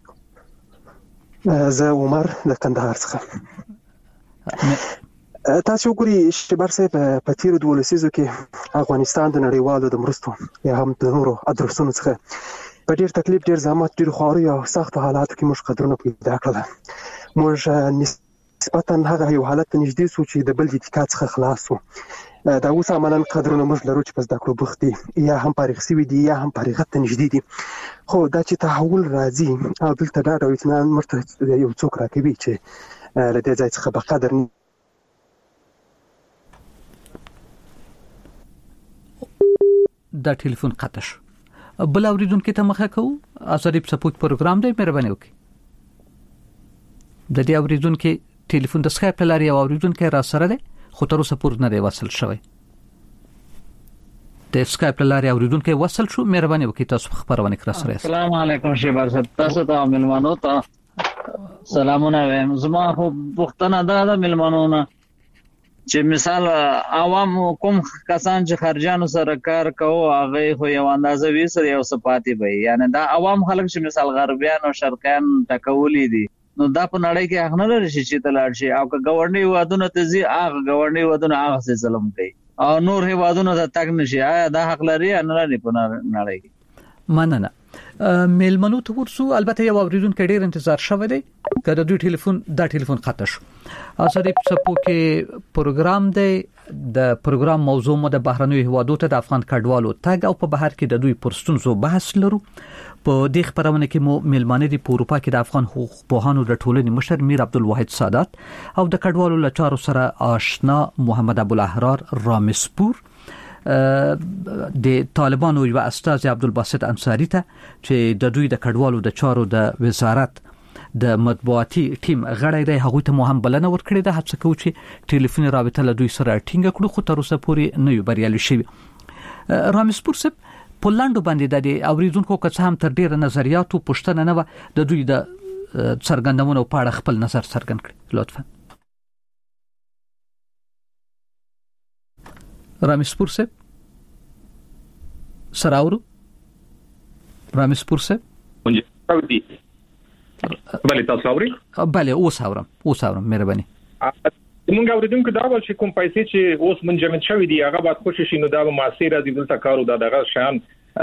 Speaker 10: زه عمر د کندهار څخه. تاسو ګوري شبر صاحب په تیر 2 لسیزو کې افغانستان د نړیوالو د مرستو یا هم د نورو ادرسونو څخه په ډیر تکلیف، ډیر زحمت، ډیر خواري او سخت حالاتو کې موږ قدرونه پیدا کړل. موږ نسبتا هغه یو حالت ته نږدې شو چې د بل د اتکا څخه خلاص شو. دا اوس عملاً قدرونه موږ لرو چې پس د کړو بخت دي یا هم فارغ سوي دي یا هم فارغت ته نږدې دي. خو دا چې تحول راځي او دلته دا ډول اطمینان مرته یو څوک راکوي چې له دې ځای څخه به قدر
Speaker 4: دا ټلیفون قطع شو. بل اوریدونکو ته مخه کوو. آزادۍ په څپو کې پروګرام دی، مهرباني وکړئ. د دې اوریدونکو ټلیفون د سکایپ لارې او اوریدونکو را سره دی خو تر اوسه پورې نه دی وصل شوی. د سکایپ لارې اوریدونکو وصل شو، مهرباني وکړئ تاسو خبرونه کړئ سره.
Speaker 11: السلام علیکم شیبر صاحب، تاسو ته ملمنو ته سلامونه وایم. زما خو پښتنه ده ملمنونه چې مثال عوام کوم کسان چې خارجانو سره کار کوي هغه خو یو اندازه وی سره یو صفاتی وي، یعنی دا عوام خلک چې مثال غربیان او شرقیان ټکولي دي نو دا په نړۍ کې حق نه لري چې تلاړ شي او که گورنی وادونه ته زی هغه گورنی وادونه هغه څه ظلم کوي او نور هیوادونه ته تک نشي. آیا دا حق لري نه لري په نړۍ کې؟
Speaker 4: مننه. میلمنو ته ورسو. البته یو اوریدونکو ډیر انتظار شوی دی که د دوی ټلیفون قطع شو. آزادۍ په څپو کې پروګرام دی. د پروګرام موضوع مو د بهرنیو هیوادو ته د افغان کډوالو تګ او په بهر کې د دوی پرستونزو بحث لرو. په دې خبرونه کې مو میلمانه دي په اروپا کې د افغان حقوق پوهانو د ټولنې مشر میر عبدالواحد سادات او د کډوالو لچارو سره آشنا محمد ابوالاحرار رامسپور، د طالبانو یو استاذ عبدالباسط انصاری ته چې د دوی د کډوالو د چارو د وزارت د مطبوعاتي ټیم غړی دی، هغه ته مو هم بلنه ورکړې ده. هڅه کوو چې ټلیفوني رابطه له دوی سره ټینګه کړو خو تر اوسه پورې نه یو بریالي شوي. رامسپور صاحب، پولند باندې د اوریدونکو که هم تر ډیره نظریاتو پوښتنه نه و د دوی د څرګندونو په اړه خپل نظر څرګند کړي. لطفا رامیسپور صاحب سراورو رامیسپور صاحب
Speaker 6: بله تاسو اورئ؟
Speaker 4: بله اوس اورم مهرباني.
Speaker 6: موږ اوریدونکو دا ول چې کوم پیسې چې اوس منجمد شوی دی هغه باید خوشی شي نو دا به مؤثر از دلته کارو دغه شان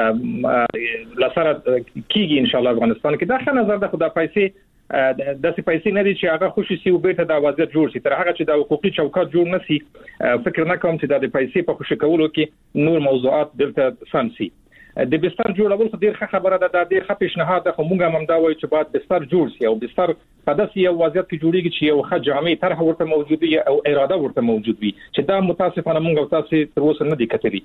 Speaker 6: لاسره کیږي ان شاء الله افغانستان کې. دا ښه نظر ده. خو دا پیسې داسې پیسې نه دي چې هغه خوشی سي او بیرته د وضعیت جوړ شي. تر هغه چې د حقوقي چوکاټ جوړ نشي فکر نه کوم چې د پیسې په خوشی کولو کې نور موضوعات دلته سم سي. د بستر جوړول خو ډیر ښه خبره ده. د ډیر ښه پیشنهاد ده. خو موږ هم دا وایو چې باید بستر جوړ شي او بستر په داسې یو وضعیت کې جوړیږي چې یو ښه جامع طرح ورته موجود وي او اراده ورته موجود وي چې دا متاسفانه موږ او تاسو تر اوسه نه دي کتلي.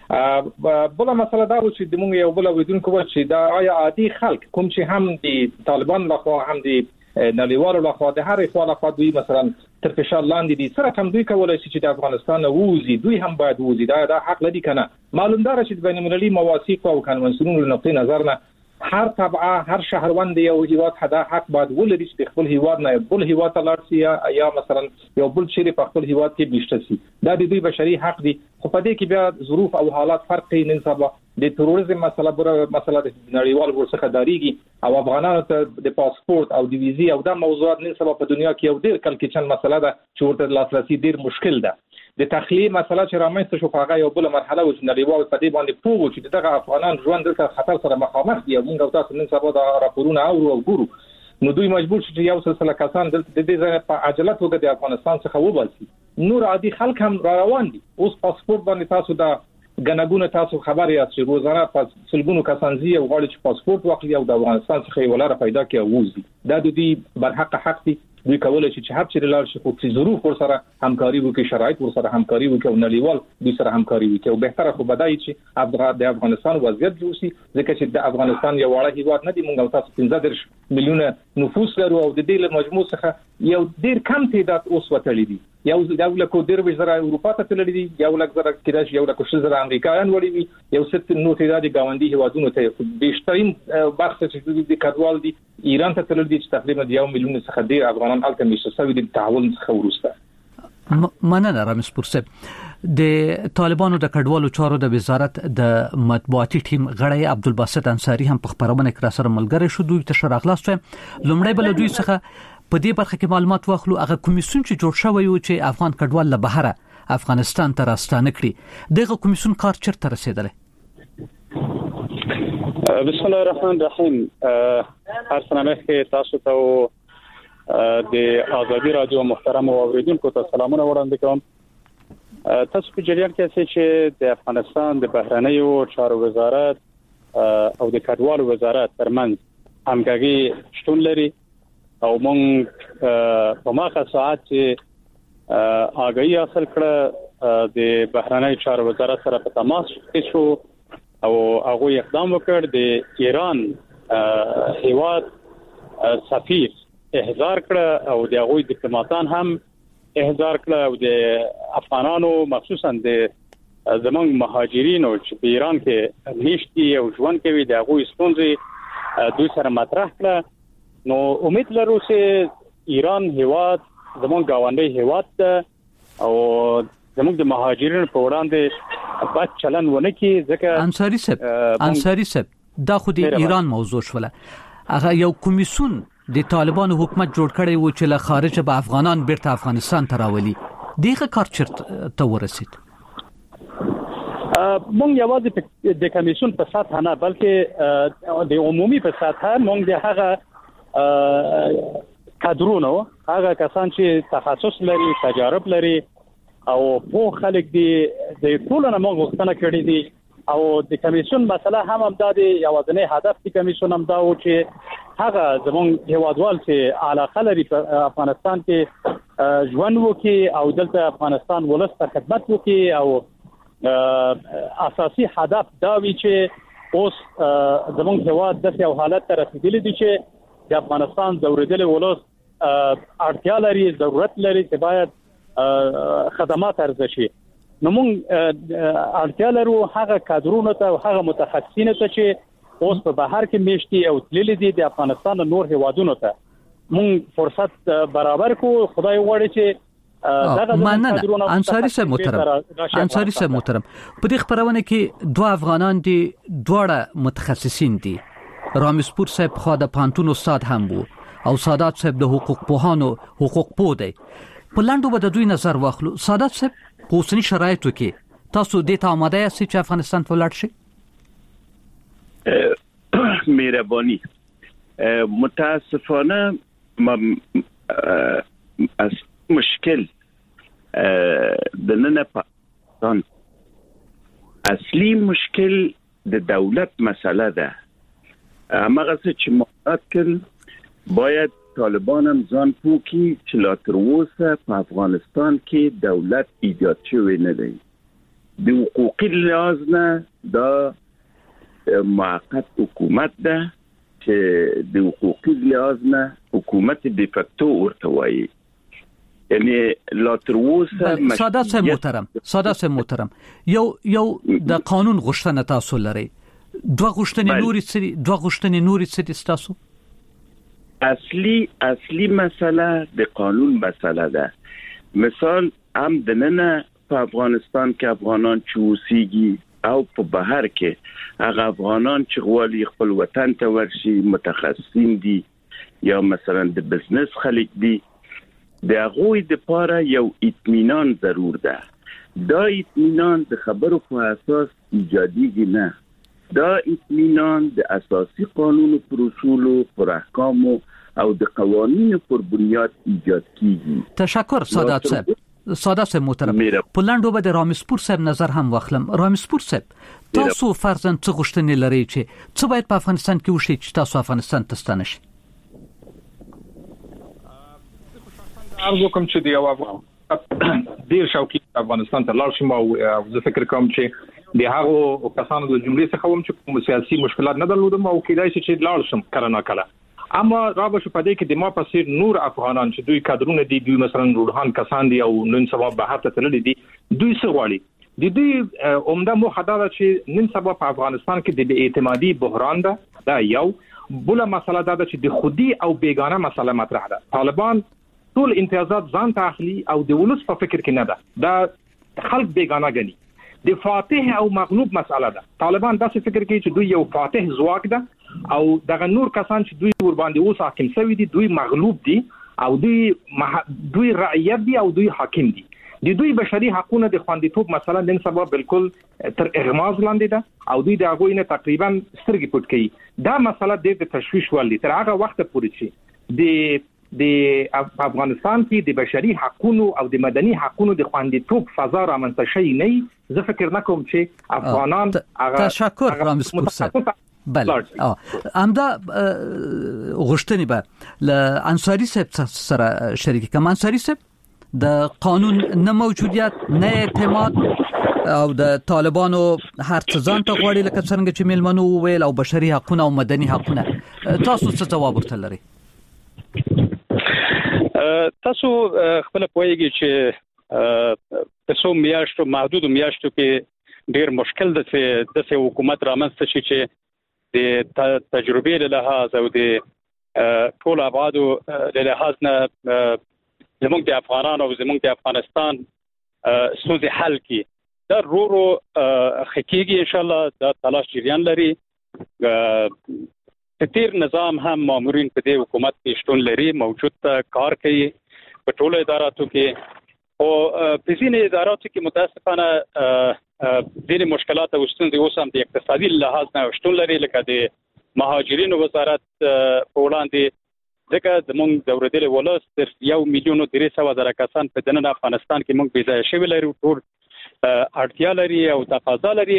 Speaker 6: بل مسله دا و چې د موږ یو بل ویدونکو چې دا آیا عادي خلک کوم چې هم د طالبان لخوا هم د نړیوالو لخوا د هر خوا لخوا دوی مثلا تر فشار لاندې دي سره هم دوی کولای شي چې د افغانستان ووزي. دوی هم باید ووزي. دا حق لري کنه. معلوم ده چې بین المللي مواثیق او کنونسیونونو له نقطې نظر نه هر طبعه هر شهروند یو هیواد حدا حق باید ولري چې خپل هیواد نه بل هیواد ته لاړ شي یا مثلا یو بل شری په خپل هیواد کې بیشته شي. دا د دوی بشري حق دي. خو په دې کې بیا ظروف او حالات فرق کوي. نن سبا د تروریزم مسله د نړیوال ورڅخه داریږي او افغانانو ته د پاسپورت او د ویزې او د موضوعات نن سبا په دنیا کې یو ډیر کلکچن مسله ده چې ورته لاسرسي ډیر مشکل ده. د تخلیه مسله چې رامنځته شو په هغه یو بل مرحله و چې نړیوال په دې باندې پوه چې دغه افغانان ژوند د خطر سره مخامخ دي. موږ او تاسو نن سبا دا راپورونه او ګورو نو دوی مجبور شي چې یو سلسله کسان د دې ځای په عجله توګه د افغانستان څخه وباسي. نور عادي خلک هم روان دي. اوس پاسپورت باندې تاسو دا غنګونه تاسو خبر یاست چې روزانه په سلګونو کسان زی او غواړي چې پاسپورت واخلي او د افغانستان څخه یې ولاره پیدا کړي او وځي. دا د دې برحق حق دي. دوی کولای شي چې هر چیرې لاړ شي خو چې ظروف ورسره همکاري وکړي شرایط ورسره همکاري وکړي او نړیوال دوی سره همکاري وکړي او بهتره خو بدایي چې د افغانستان وضعیت جوړ شي ځکه چې د افغانستان یو وړه هیواد نه دی. موږ تاسو 15 میلیونه نفوس لرو او د دې له مجموع څخه یو ډیر کم تعداد اوس وتلی دي. یو لکه 2.0 اروپا ته تللی دي. یو لکه زره کېدای یو لکه 6 امریکایان وړي وي. یو ست نو تعداد گاونډي هیوادونو ته بیشترین بخش چې د کډوال دي ایران ته تللی دي چې تقریبا 1 میلیون څخه ډیر افغانان الته میشته سوي د تعاون څخه ورسته.
Speaker 4: مننه رامیسپور صاحب. د طالبانو د کډوالو چارو د وزارت د مطبوعاتي ټیم غړی عبدالباسط انصاری هم په خبرونه کې سره ملګری شو. دوی ته شراغلاست لومړی بل دوی څخه په دې برخه کې معلومات واخلو. هغه کمیسیون چې جوړ شوی و چې افغان کډوال له بهره افغانستان ته راستانه کړي دغه کمیسیون کار چیرته رسیدلی؟
Speaker 12: بسم الله الرحمن الرحیم. هر سنامه کې تاسو ته د آزادي رادیو محترم اوریدونکو ته سلامونه وړاندې کوم. تاسو په جریان کې چې د افغانستان د بهرنیو چارو وزارت او د کډوالو وزارت ترمنځ همغږي شتون لري او موږ په ماخه ساعت چې آگاهی حاصل کړه د بهرنیو چارو وزارت سره په تماس کې شو او هغه اقدام وکړ. د ایران هیواد سفیر احضار کړه او د هغوی ډیپلوماټان هم احضار کړه او د افغانانو مخصوصا د زمونږ مهاجرینو چې په ایران کې نشتی او ژوند کوي د هغوی ستونزې دوی سره مطرح کړه. نو امید لرو چې ایران هیواد زمونږ گاونډي هیواد ده او زمونږ د مهاجرینو په وړاندې بد چلن ونه کړي. ځکه
Speaker 4: انصاری صاحب دا خو د ایران موضوع شوله. هغه یو کمیسیون د طالبانو حکومت جوړ کړی و چې له خارج به افغانان بیرته افغانستان ته راولي. دغه کار چیرته ته ورسید؟
Speaker 12: مونږ یوازې د کمیسیون په سطح نه بلکې د عمومي په سطح مونږ د هغه کادرونو هغه کسان چې تخصص لري تجارب لري او په خلک دي د ټولو نه موږ غوښتنه کړې دي او د کمیسیون مسله هم د یوازینی هدف د کمیسیون هم دا و چې هغه زموږ هیوادوال چې علاقه لري په افغانستان کې ژوند وکړي او دلته افغانستان ولس ته خدمت وکړي او اساسي هدف دا وی چې اوس زموږ هیواد د یو حالت ته رسیدلی دی چې د افغانستان ضروري ولوس اړتیا لري ضرورت لري چې باید خدمات ارزشي. نو موږ اړتیا لرو هغه کادرونو ته او هغه متخصصینو ته چې اوس په بهر کې میشتي او تللي دي د افغانستان نور هیوادونو ته موږ فرصت برابر کو. خدای غواړي چې
Speaker 4: مننه انصاری صاحب محترم په دې خبرونه کې دوه افغانان دي دواړه متخصصین دي. رامسپور صاحب خو د پانتون استاد هم وو او سادات صاحب د حقوق پوهانو حقوق پوه دی. په لاندو به د دوی نظر واخلو. سادات صاحب په اوسنی شرایطو کې تاسو د ته آماده یاست چې افغانستان ته ولاړ شئ؟
Speaker 7: مهرباني متاسفانه از مشکل د نن پاکستان اصلي مشکل د دولت مسئله ده. هغه چې مقاطع کړ باید طالبان هم ځان پوکي چې لا تر اوسه په افغانستان کې دولت ایجاد شوی نه دی. د حقوقي لحاظ نه دا موقت حکومت ده چې د حقوقي لحاظ نه حکومت د فکتو ورته وایي. یعنی لا تر اوسه
Speaker 4: سادات صاحب محترم یو د قانون غوښتنه تاسو لري. دوه غوښتنې نوري څه تاسو؟
Speaker 7: اصلي مسئله د قانون مسئله ده. مثال هم د نن په افغانستان کې افغانان چې اوسېږي او په بهر کې هغه افغانان چې غواړي خپل وطن ته ورشي متخصصین دي یا مثلا د بزنس خلک دي د هغوی لپاره یو اطمینان ضرور ده. دا اطمینان د خبرو په اساس ایجادیږي نه. دا اطمینان د اساسي قانون پر اصول پر احکام او د قوانینو پر بنیاد ایجاد کیږي.
Speaker 4: تشکر سادات صاحب محترم. په لاندو به د رامسپور صاحب نظر هم واخلم. رامسپور صاحب تاسو فرضاً څه غوښتنې لرئ چې څه باید په افغانستان کې وشي چې تاسو افغانستان ته ستانه شئ؟
Speaker 6: ارزو کوم چې دی او ډیر شوقي افغانستان ته لاړ شم او زه فکر کوم چې د هغو کسانو د جملې څخه هم چې کوم سیاسي مشکلات نه درلودم او کېدای شي چې لاړ شم کله نه کله. اما رابه شو پدې کې د ما پسې نور افغانان چې دوی کادرونه دي دوی مثلا روحان کسان دي او نن سبا بهر ته تللي دي دوی څه غواړي د دوی عمده موخه دا چې نن سبا په افغانستان کې د بې اعتمادي بحران ده. دا یو بل مسله دا چې د خودي او بیگانه مسله مطرح ده. طالبان ټول امتیازات ځان ته اخلي او د ولس په فکر کې نه ده. دا خلک بیگانه ګڼي. د فاتح او مغلوب مسأله ده. طالبان داسې فکر کوي چې دوی یو فاتح ځواک ده او دغه نور کسان چې دوی ور باندې اوس حاکم شوی دي دوی مغلوب دي او دوی رعیت دي او دوی حاکم دي. د دوی بشري حقوقو د خوندیتوب مسله نن سبا بالکل تر اغماز لاندې ده او دوی د هغه نه تقریبا سترګې پټ کوي. دا مسله د تشویش ولې تر هغه وخت پورې چې د افغانستان کې د بشري حقوقو او د مدني حقوقو د خوندیتوب فضا رامنځته شي نه زه فکر نکوم چې افغانان
Speaker 4: تشکر رامسپور صاحب. بله همدا غوښتنې به له انصاری صاحب سره شریک کوم. انصاری صاحب د قانون نه موجودیت نه اعتماد او د طالبانو هر څه ځان ته غواړي لکه څنګه چې میلمنو ویل او بشري حقوقو او مدني حقوقو تاسو څه جواب ورته لرئ؟
Speaker 12: تاسو خپل پوهیږئ چې په څو میاشتو محدود میاشتو کې ډیر مشکل ده چې د حکومت رامنځته شي چې د تجربې له لحاظ او د ټول ابعادو له لحاظ نه زموږ د افغانانو او زموږ د افغانستان ستونزې حل کړي. دا رو حقيقي ان شاء الله دا تلاش جریان لري. تیر نظام هم مامورین په دې حکومت کې شتون لري موجود کار کوي په ټولو اداراتو کې او په ځینې اداراتو کې متاسفانه ډېر مشکلات او ستونزې اوس هم د اقتصادي لحاظ نه شتون لري لکه د مهاجرینو وزارت په وړاندې ځکه زموږ د ورځې ولس تر 1,300,000 کسان په دننه افغانستان کې موږ بيځای شوي لري ټول اړتیا لري او تقاضا لري.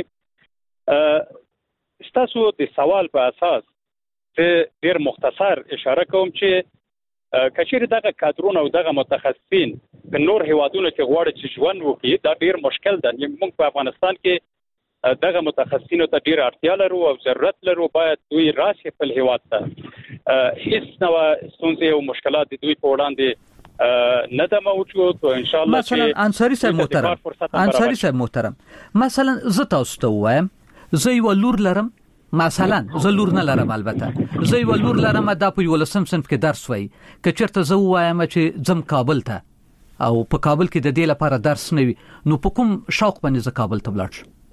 Speaker 12: تاسو د سوال په اساس ډیر مختصر اشاره کوم چې کچېر دغه کادرونه او دغه متخصصین په نور هیوادونو کې غواړي چې ژوند وکړي دا ډیر مشکل ده. موږ په افغانستان کې دغه متخصصینو ته ډیر اړتیا لرو او ضرورت لرو باید دوی راشي په هیواد ته هیڅ نو ستونزې او مشکلات دوی په وړاندې نه د موجود او ان شاء الله
Speaker 4: مثلا انصاری صاحب محترم مثلا زه تاسو ته وایم زه یو لور لرم مثلا زه لور نه لرم البته زه یو لور لرم د په ولسم صنف کې درس وای ک چرته زه وایم چې زم کابل ته او په کابل کې د دې لپاره درس نه وي نو په کوم شوق باندې زه کابل ته ولاړ شم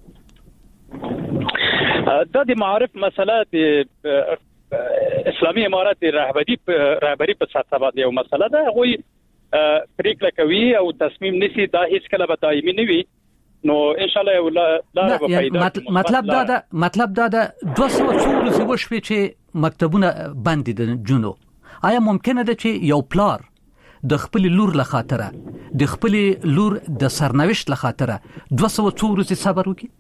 Speaker 12: د معارف مسله د اسلامي امارات رهبری په سطح باندې یو مسله ده غوي پریکړه کوي او تصمیم نسی دا هیڅ کله به دایمي نه وي نو ان شاء الله لا به پیدا
Speaker 4: مطلب دا 200 ورځې وشوي چې مکتبونه بند دي جنو آیا ممکنه ده چې یو پلار د خپل لور له خاطره د خپل لور د سرنوشت له خاطره 200 ورځې صبر وکړي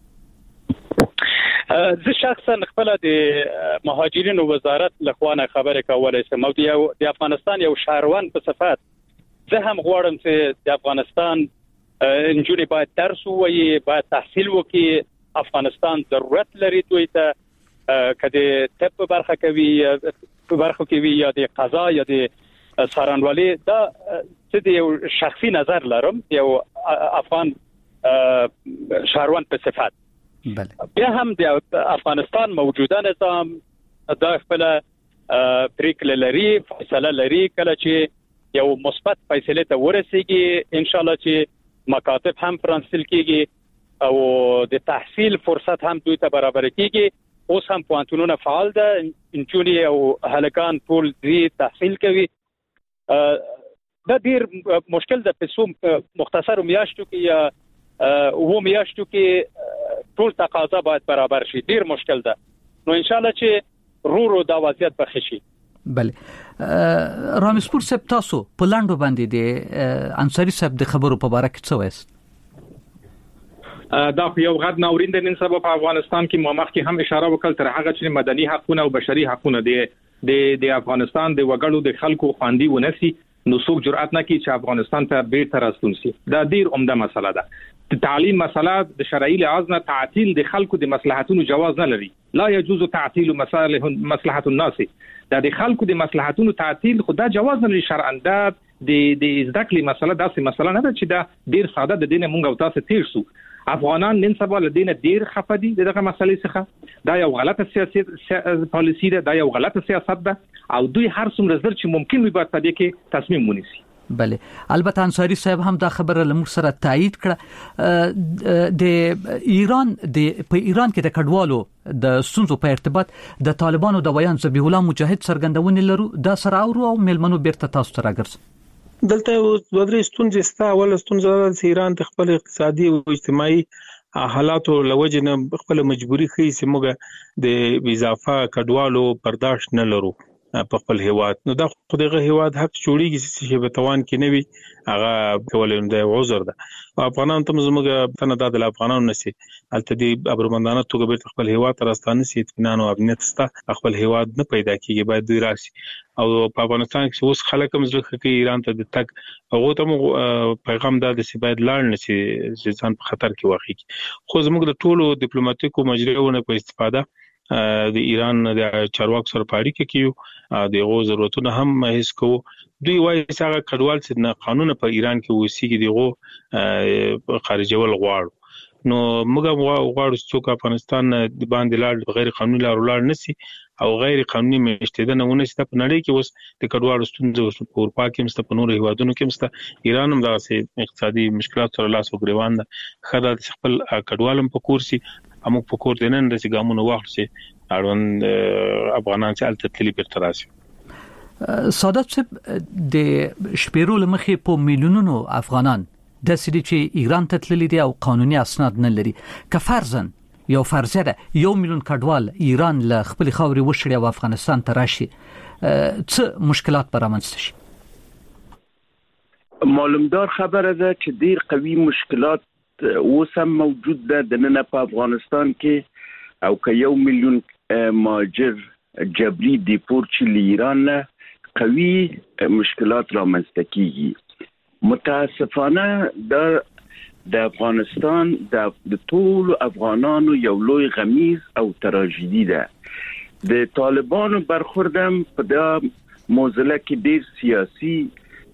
Speaker 12: زه شخصا خپل د مهاجرینو وزارت لخوانه خبره کوله سم او د افغانستان یو شهروان په صفات زه هم غواړم چې د افغانستان انجونی باید درس وایي باید تحصیل وکړي افغانستان ضرورت لري دوی ته کله طب برخه کوي یا د قضا یا د څارنوالي دا چې د شخصي نظر لرم یو افغان شهروان په صفات بیا هم د افغانستان موجوده نظام دا خپل پریکړه لري فیصله لري کله چې یو مثبت فیصله ته ورسیږي ان شاء الله چې مکاتب هم فرانسل کیږي او د تحصیل فرصت هم دوی ته برابر کیږي اوس هم پوهنتونونه فعال ده انجونی او هلکان ټول دې تحصیل کوي دا ډیر مشکل ده په سوم مختصر میاشتو کې یا و میاشتو کې ټول تقاضا باید برابر شي ډیر مشکل ده نو ان شاء الله چې رو دا وضعیت به خشي
Speaker 4: بله رامسپور صاحب تاسو په لاندو باندې د انصاری صاحب د خبرو په اړه کې څه وایست
Speaker 6: دا یو غد ناورین د نن سبا په افغانستان کې مخ کې هم اشاره وکړه تر هغه چې مدني حقوقونه او بشري حقوقونه د افغانستان د وګړو د خلکو خواندي ونسي نو څوک جرأت نه کوي چې افغانستان ته بیرته راستون شي دا ډیر عمده مسله ده د تعلیم مسله د شرعي لحاظ نه تعطیل د خلکو د مصلحتونو جواز نه لري لا يجوز تعطيل مصلحه الناس دا د خلکو د مصلحتونو تعطیل خدا جواز نه لري شرعاً دا د ذکر مسله داسې مسله نه ده چې دا ډیر ساده د دینه مونږ او تاسو تیر شو افغانان نن سبا له دینه ډیر خفه دي دغه مسلې څخه دا یو غلطه سیاسي پالیسی ده دا یو غلطه سیاست ده او دوی هر څومره زر چې ممکن وي باید په دې کې تصمیم ونیسي
Speaker 4: بله البته انصاری صاحب هم دا خبره لمر سره تایید کړه د ایران په ایران کې د کډوالو د سنځو په ارتباط د طالبانو د ویان ذبیح الله مجاهد څرګندونه لرو دا سره او ملمنو بیرته تاسو ته راګرځي
Speaker 13: دلته ودرې ستونزې ستا ول ستونزې د ایران د خپل اقتصادي او اجتماعي حالاتو لوجنه خپل مجبوری خي چې موږ د اضافه کډوالو برداشت نه لرو په خپل هیواد نو دا خدایغه هیواد حق جوړیږي چې په توان کې نوي هغه کولم د عذر ده افغانان ته زموږ تنه د افغانانو نشي الته دی ابرمندانه توګه بیرته خپل هیواد راستانه سي اطمینان او امنیت ستا خپل هیواد نه پیدا کیږي باید دوی راشي او په افغانستان کې اوس خلک هم ځکه کې ایران ته د تک هغه ته پیغام دا د سی باید لاړ نشي چې ځان په خطر کې واقع کی خو زموږ د ټولو ډیپلوماټیکو مجریونه په استفاده د ایران د چارواکو سره پاړی کې کیو د غو ضرورتونه هم هیڅ کو دوی وایي چې هغه کډوال چې قانون په ایران کې وسیږي دغه خارجول غواړي نو موږ غواړو چې افغانستان د باندې لاړ غیر قانوني لاړ نسی او غیر قانوني مشتدنه ونشي په نړۍ کې اوس د کډوالو ستونزې په اروپا کې مست په نورو هیوادونو کې مست ایران هم دغه اقتصادي مشکلات سره لاس وګریوان ده خدای خپل کډوالم په کورسي امو په کور دینن د سیګامونو وخت چې اړوند افغانان چې الته تللی پر تراسي
Speaker 4: سادات صاحب د شپیرو لمخې په میلیونونو افغانان د سړي چې ایران ته تللی دي او قانوني اسناد نه لري که فرضاً یو فرضیه ده 1 میلیون کډوال ایران له خپل خاوري وشړي او افغانستان ته راشي څه مشکلات برامنځته شي
Speaker 7: معلومدار خبره ده چې ډیر قوي مشکلات اوسم موجود ده د نن په افغانستان کې او که 1 میلیون مهاجر جبري دیپورت چې ایران نه قوي مشکلات رامنځته کیږي متاسفانه د افغانستان د ټول افغانانو یو لوی غمیز او تراژیدي ده د طالبانو برخوردم په د موزله کې ډیر سیاسي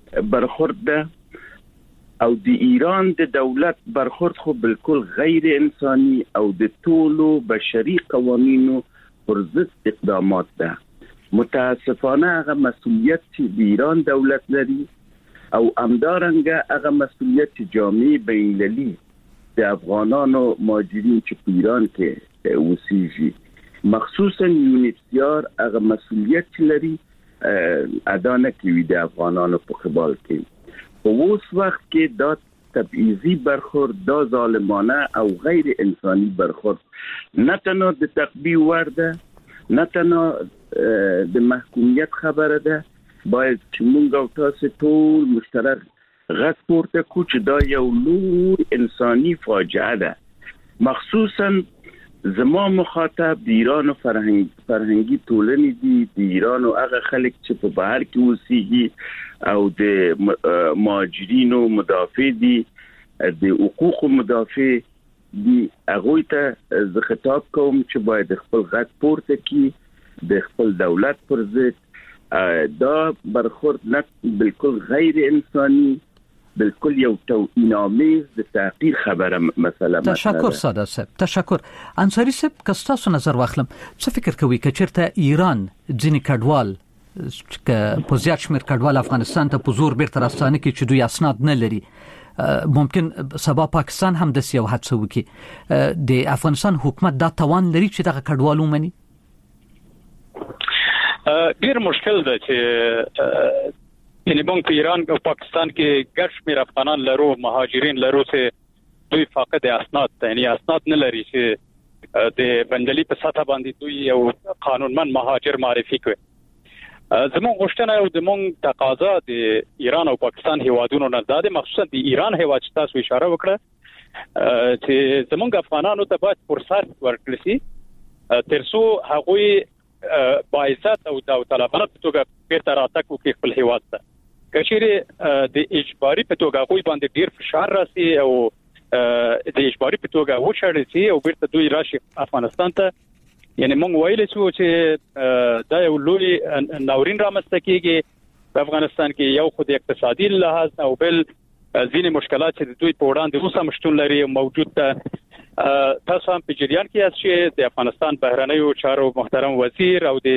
Speaker 7: برخورد ده او د ایران د دولت برخورد خو بالکل غیر انساني او د ټولو بشري قوانینو پر ضد اقدامات ده. متاسفانه هغه مسئولیت چې د ایران دولت لري او همدارنګه هغه مسئولیت جامعه بین‌المللي د افغانانو مهاجرین چې په ایران کې اوسېږي مخصوصا یونیسیار هغه مسئولیت لري ادا نه کوي د افغانانو په قبال کې. په اوس وخت کې دا تبعیضي برخورد، دا ظالمانه او غیر انساني برخورد نه تنها د تقبیح ورده، نه تنها د محکومیت خبره ده، باید چې موږ او تاسو ټول مشترک غږ پورته کړو چې دا یو لوی انساني فاجعه ده. مخصوصا زما مخاطب د ایران فرهنګي ټولنې دي، د ایران هغه خلک چې په بهر کې اوسېږي او د مهاجرینو مدافع دي، د حقوق مدافع دي. هغوی ته زه خطاب کوم چې باید خپل غږ پورته کړي د خپل دولت پر ضد. دا برخورد نه بالکل غیر انساني، بالکل یو توهین‌آمیز د تحقیر خبره مسله.
Speaker 4: تشکر ساده صاحب، تشکر. انصاری صاحب، کستاسو نظر واخلم، څه فکر کوي چې چیرته ایران ځینې کډوال چې په زیات شمېر کډوال افغانستان ته په زور بیرته راستانه کې چې دوی اسناد نه لري، ممکن سبا پاکستان هم د سیاحت هڅه وکړي. د افغانستان حکومت دا توان لري چې دغه کډوال ومني؟
Speaker 12: ډیر مشکل ده چې یعنی موږ په ایران او پاکستان کې ګڼ شمېر افغانان لرو، مهاجرین لرو چې دوی فقط اسناد ته یعنی اسناد نه لري چې د بندلي په سطح باندې دوی یو قانونمن مهاجر معرفي کړي. زموږ غوښتنه او زموږ تقاضا د ایران او پاکستان هیوادونو نه ده، مخصوصا د ایران هیواد چې تاسو اشاره وکړه چې زموږ افغانانو ته باید فرصت ورکړل شي ترڅو هغوی باعثت او داوطلبانه په توګه بیرته راتګ وکړي خپل هیواد ته. کچېره د اجباري په توګه غوي باندې ډیر فشار راسي او د اجباري په توګه وشړل شي او بیرته دوی راشي افغانستان ته، یعنی موږ ویل چې دا یو لوی ناورین رامنځته کیږي په افغانستان کې. یو خو د اقتصادي لحاظ او بل ځینې مشکلات چې دوی په وړاندې اوس هم شتون لري موجود ده. تاسو هم په جریان کې یاست چې د افغانستان بهرنیو چارو محترم وزیر او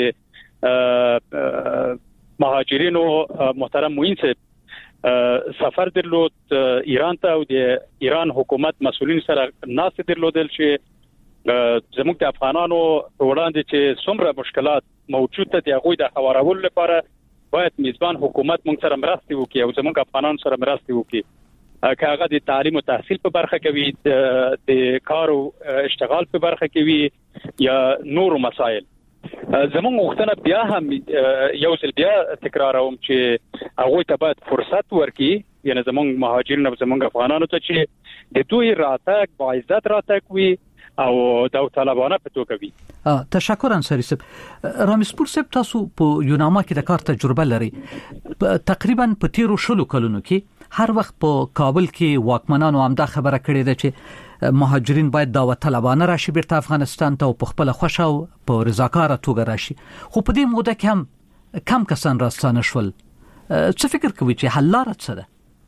Speaker 12: د مهاجرینو محترم معین صاحب سفر درلود ایران ته او د ایران حکومت مسؤلین سره ناست درلودل چې زموږ د افغانانو وړاندې چې څومره مشکلات موجود دي هغه د هوارولو لپاره باید میزبان حکومت موږ سره مرسته وکړي او زموږ افغانانو سره مرسته وکړي، که هغه د تعلیم او تحصیل په برخه کې وي، د کار او اشتغال په برخه کې وي یا نور مسائل. زموږ غوښتنه بیا هم یو ځل بیا تکراروم چې هغه ته باید فرصت ورکړي، یعنی زموږ مهاجرین او زموږ افغانانو ته چې د دوی راتګ باعزت راتګ وي او داوطلبانه په توګه وي.
Speaker 4: تشکر انصاری صاحب. رامسپور صاحب، تاسو په یوناما کې د کار تجربه لري. تقریبا په تیرو 10 کلونو کې هر وخت په کابل کې واکمنانو هم دا خبره کړې ده چې مهاجرین باید داوطلبانه راشي بیرته افغانستان ته او په خپل خوښه او په رضاکاره توګه راشي، خو په دې موده کې هم کم کسان راستانه شول. څه فکر کوي چې حل لاره څه ده؟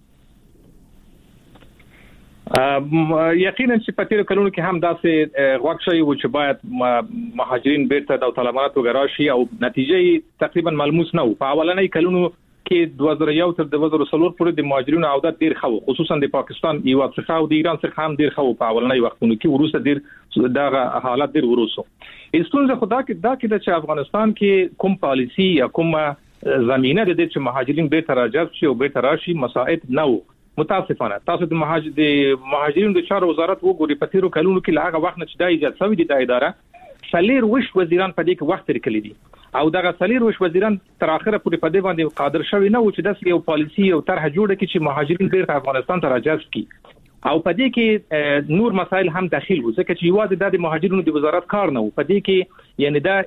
Speaker 6: یقینا چې په تیر کلونو کې هم داسې غوښ شوی و چې باید مهاجرین بیرته داوطلبانه توګه راشي او نتیجه تقریبا ملموس نه و. په اولنۍ کلونو کې 2001 تر 2004 پورې د مهاجرینو عودت ډیر ښه و، خصوصا د پاکستان یو څخه او د ایران څخه هم ډیر ښه و په اولنۍ وختونو کې. وروسته ډیر دغه حالت ډیر ورسو. استونزه خدا کې چې افغانستان کې کوم پالیسی یا کوم زمينه د دې چې مهاجرین بیرته راجذب شي او بیرته راشي مساعد نه و. متاسفانه تاسو د مهاجرینو د چارو وزارت وګورئ، په تیرو کلونو کې له هغه وخت نه چې دا ایجاد شوی دی د اداره 40 وزیران په دې کې وخت لري دي او دغه 40 وزیران تر اخره پورې په دې باندې قادر شوی نه و چې داسې یو پالیسی او طرح جوړه کړي چې مهاجرین بیرته افغانستان ته راجذب کړي. او په دې کې نور مسایل هم داخل وو، ځکه چې یوازې د مهاجرینو د وزارت کار نه و، په دې کې یعنی دا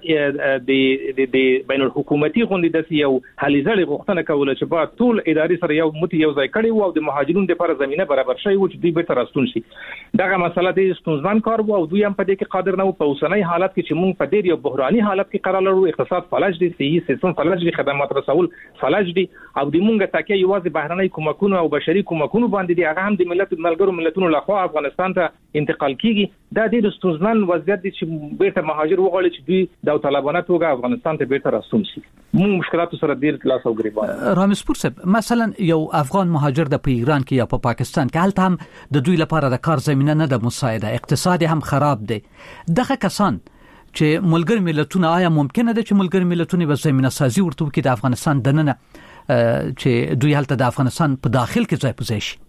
Speaker 6: د بین الحکومتي غونډې د یو حلیزړې غوښتنه کوله چې با ټول اداري سره یو ځای کړي وو او د مهاجرونو لپاره زمينه برابر شي او چې دوی به ترستون شي. دغه مسله د ستونزمن کار وو او دوی هم په دې کې قادر نه وو. په اوسنۍ حالت کې چې موږ په ډېر یو بحراني حالت کې قرار لرو، اقتصاد فلج دي، صحي سیستم فلج دي، خدمات رسول فلج دي او د موږ تکیه یوازې بهرنۍ کومکونو او بشري کومکونو باندې دي، هغه هم د ملتونو لخوا افغانستان ته انتقال کیږي. دا د ستونزمن وضعیت دي چې بیرته مهاجر وغواړي چې دوی د طالبانو توګه افغانستان ته بیرته راستون شي. موږ مشکلات سره ډیر لاس او ګریوان.
Speaker 4: رامسپور صاحب، مثلا یو افغان مهاجر د ایران کې یا په پاکستان کې هلته هم د دوی لپاره د کار زمينه نه د مساعده، اقتصاد هم خراب دي. دغه کسان چې ملګری ملتونه، آیا ممکنه ده چې ملګری ملتونه به زمينه سازي ورته وکړي د افغانستان دننه چې دوی هلته د افغانستان په داخل کې ځای په ځای شي؟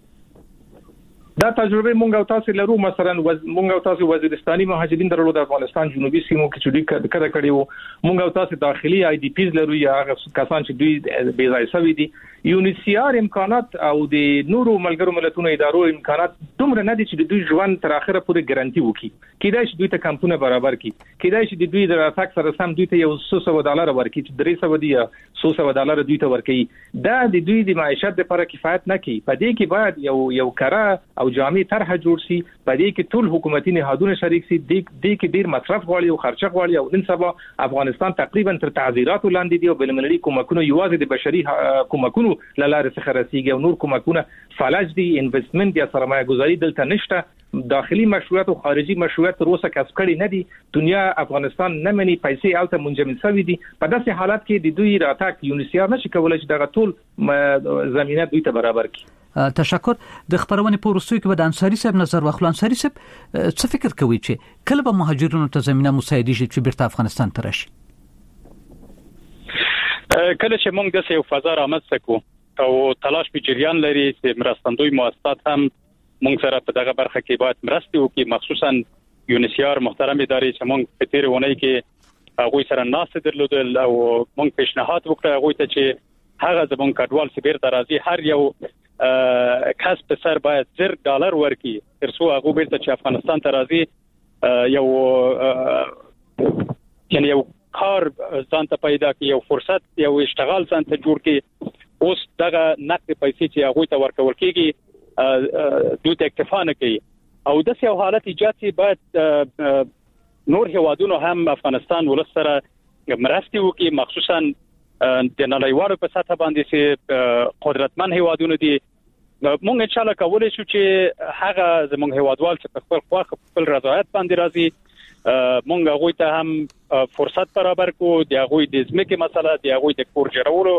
Speaker 6: دا تجربه مونږ او تاسو لرو. مثلا مونږ او تاسو وزیرستاني مهاجرین درلو د افغانستان جنوبي سیمو کې چې دوی کړه کړي وو. مونږ او تاسو داخلي آی ډي پیز لرو یا هغه کسان چې دوی بې ځای شوي دي. UNHCR امکانات او د نورو ملګرو ملتونو ادارو امکانات دومره نه دي چې دوی ژوند تر اخره پورې ګارانټي وکړي. کېدای شي دوی ته کمپونه برابر کړي، کېدای شي دوی د راتګ سره سم دوی ته یو $100 ورکړي چې $300 دي یا $100 دوی ته ورکړي. دا د دوی د معیشت لپاره کفایت نه کوي. په دې کې باید یو کره او جامع طرح جوړ شي. په دې کې ټول حکومتي نهادونه شریک شي. د دې کې ډیر مصرف غواړي او خرچه غواړي او نن سبا افغانستان تقریبا تر تعذيرات لاندې دی او بلمنلي کومکونه یوازې د بشري کومکونو لاره څخه رسیږي او نور کومکونه فلج دي. انویسټمنت یا سرمایه گذاري دلته نشته. داخلي مشروعات او خارجي مشروعات تر اوسه کسب کړي نه دي. دنیا افغانستان نه مني، پیسې الته منجمد شوی دي. په داسې حالت کې د دوی راتګ UNHCR نشي کولای چې دغه ټول زمينه دوی ته برابر کړي.
Speaker 4: تشکر. د خبرونې په وروستیو کې به د انصاری صاحب نظر واخلو. انصاری صاحب، څه فکر کوي چې کله به مهاجرینو ته زمينه مساعدي شي چې بیرته افغانستان ته راشي؟
Speaker 12: کله چې موږ د یو فضا رامنځته کوو او تلاش په جریان لري چې مرستندوی مؤسسات هم موږ سره په دغه برخه کې باید مرستې وکړي، مخصوصا UNHCR محترم ادارې چې موږ په تیر ونې کې هغه سره ناست درلودل او موږ پیشنهاد وکړ هغه ته چې هغه زمونږ کډوال چې بیرته راځي هر یو کس په سر باید $0 ورکړي ترڅو هغه بیرته چې افغانستان ته راځي یو کار ځان ته پیدا کړي، یو فرصت، یو اشتغال ځان ته جوړ کړي. اوس دغه نقد پیسې چې هغه ته ورکول کېږي دوی ته اکتفا نه کوي او د یو حالت ایجاد شي. باید نور هیوادونو هم افغانستان ولسره مرستې وکړي، مخصوصا د نړیوالو په سطح باندې چې قدرتمن هیوادونه دي. موږ ان شاء الله کولای شو چې هغه زموږ هیوادوال چې په خپل خواخ خپل رضایت باندې راځي موږ هغه ته هم فرصت برابر کو. د هغه د ځمکې مسله، د هغه د کور جوړولو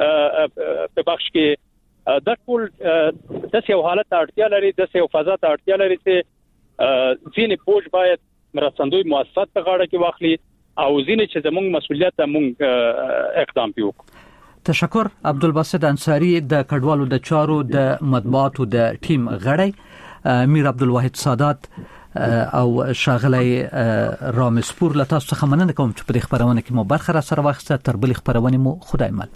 Speaker 12: په بخش کې د ټول د یو حالت اړتیا لري، د یو فضا ته اړتیا لري چې ځینې بوج باید مرستندوی مؤسسات په غاړه کې واخلي او ځینې چې زموږ مسؤلیت ته موږ اقدام وکړو.
Speaker 4: تشکر. عبدالباسط انصاری د کډوالو د چارو د مطبوعاتو د ټیم غړی، میر عبدالواحد سادات او شاغلی رامسپور له تاسو څخه مننه کوم چې په خبرونه کې مو برخه را سره واخیسته. تر بلې خبرونه مو خدای مل.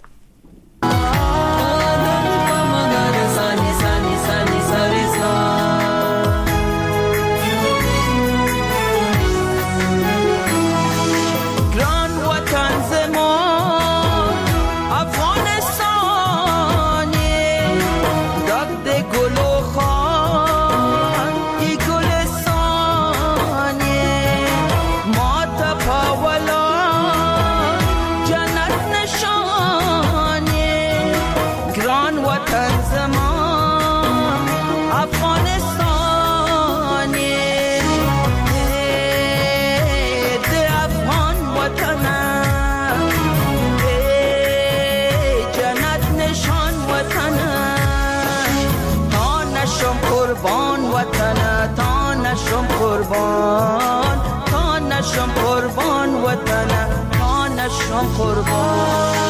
Speaker 14: قربان وطن تا نشم قربان